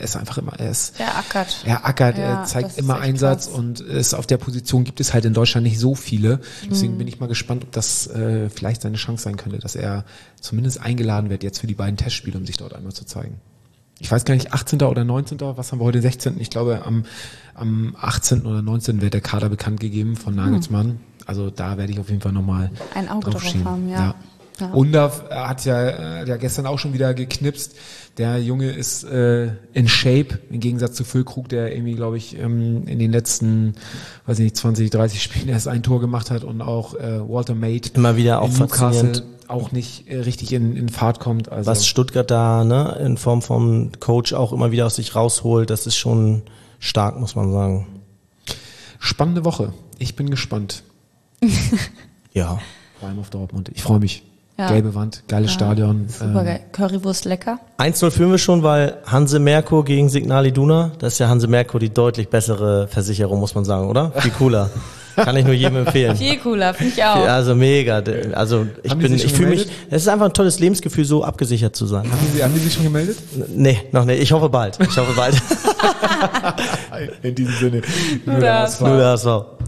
ackert, er zeigt immer Einsatz krass. Und ist auf der Position gibt es halt in Deutschland nicht so viele. Deswegen bin ich mal gespannt, ob das vielleicht seine Chance sein könnte, dass er zumindest eingeladen wird jetzt für die beiden Testspiele, um sich dort einmal zu zeigen. Ich weiß gar nicht, 18. oder 19. Was haben wir heute, 16. Ich glaube, am 18. oder 19. wird der Kader bekannt gegeben von Nagelsmann. Also da werde ich auf jeden Fall nochmal ein Auge drauf haben, ja. Undav hat ja gestern auch schon wieder geknipst. Der Junge ist in Shape, im Gegensatz zu Füllkrug, der irgendwie, glaube ich, in den letzten, 20, 30 Spielen erst ein Tor gemacht hat und auch Walter Mate immer wieder auch faszinierend auch nicht richtig in Fahrt kommt. Also was Stuttgart da in Form vom Coach auch immer wieder aus sich rausholt, das ist schon stark, muss man sagen. Spannende Woche. Ich bin gespannt. Ja. Vor allem auf Dortmund. Ich freue mich. Ja. Gelbe Wand, geiles Stadion. Super geil. Currywurst lecker. 1-0 führen wir schon, weil Hanse Merkur gegen Signal Iduna, das ist ja Hanse Merkur die deutlich bessere Versicherung, muss man sagen, oder? Viel cooler. Kann ich nur jedem empfehlen. Viel cooler, finde ich auch. Also mega. Also ich fühle mich, es ist einfach ein tolles Lebensgefühl, so abgesichert zu sein. Haben die sich schon gemeldet? Nee, noch nicht. Ich hoffe bald. In diesem Sinne. Nur der HSV. Nur der HSV.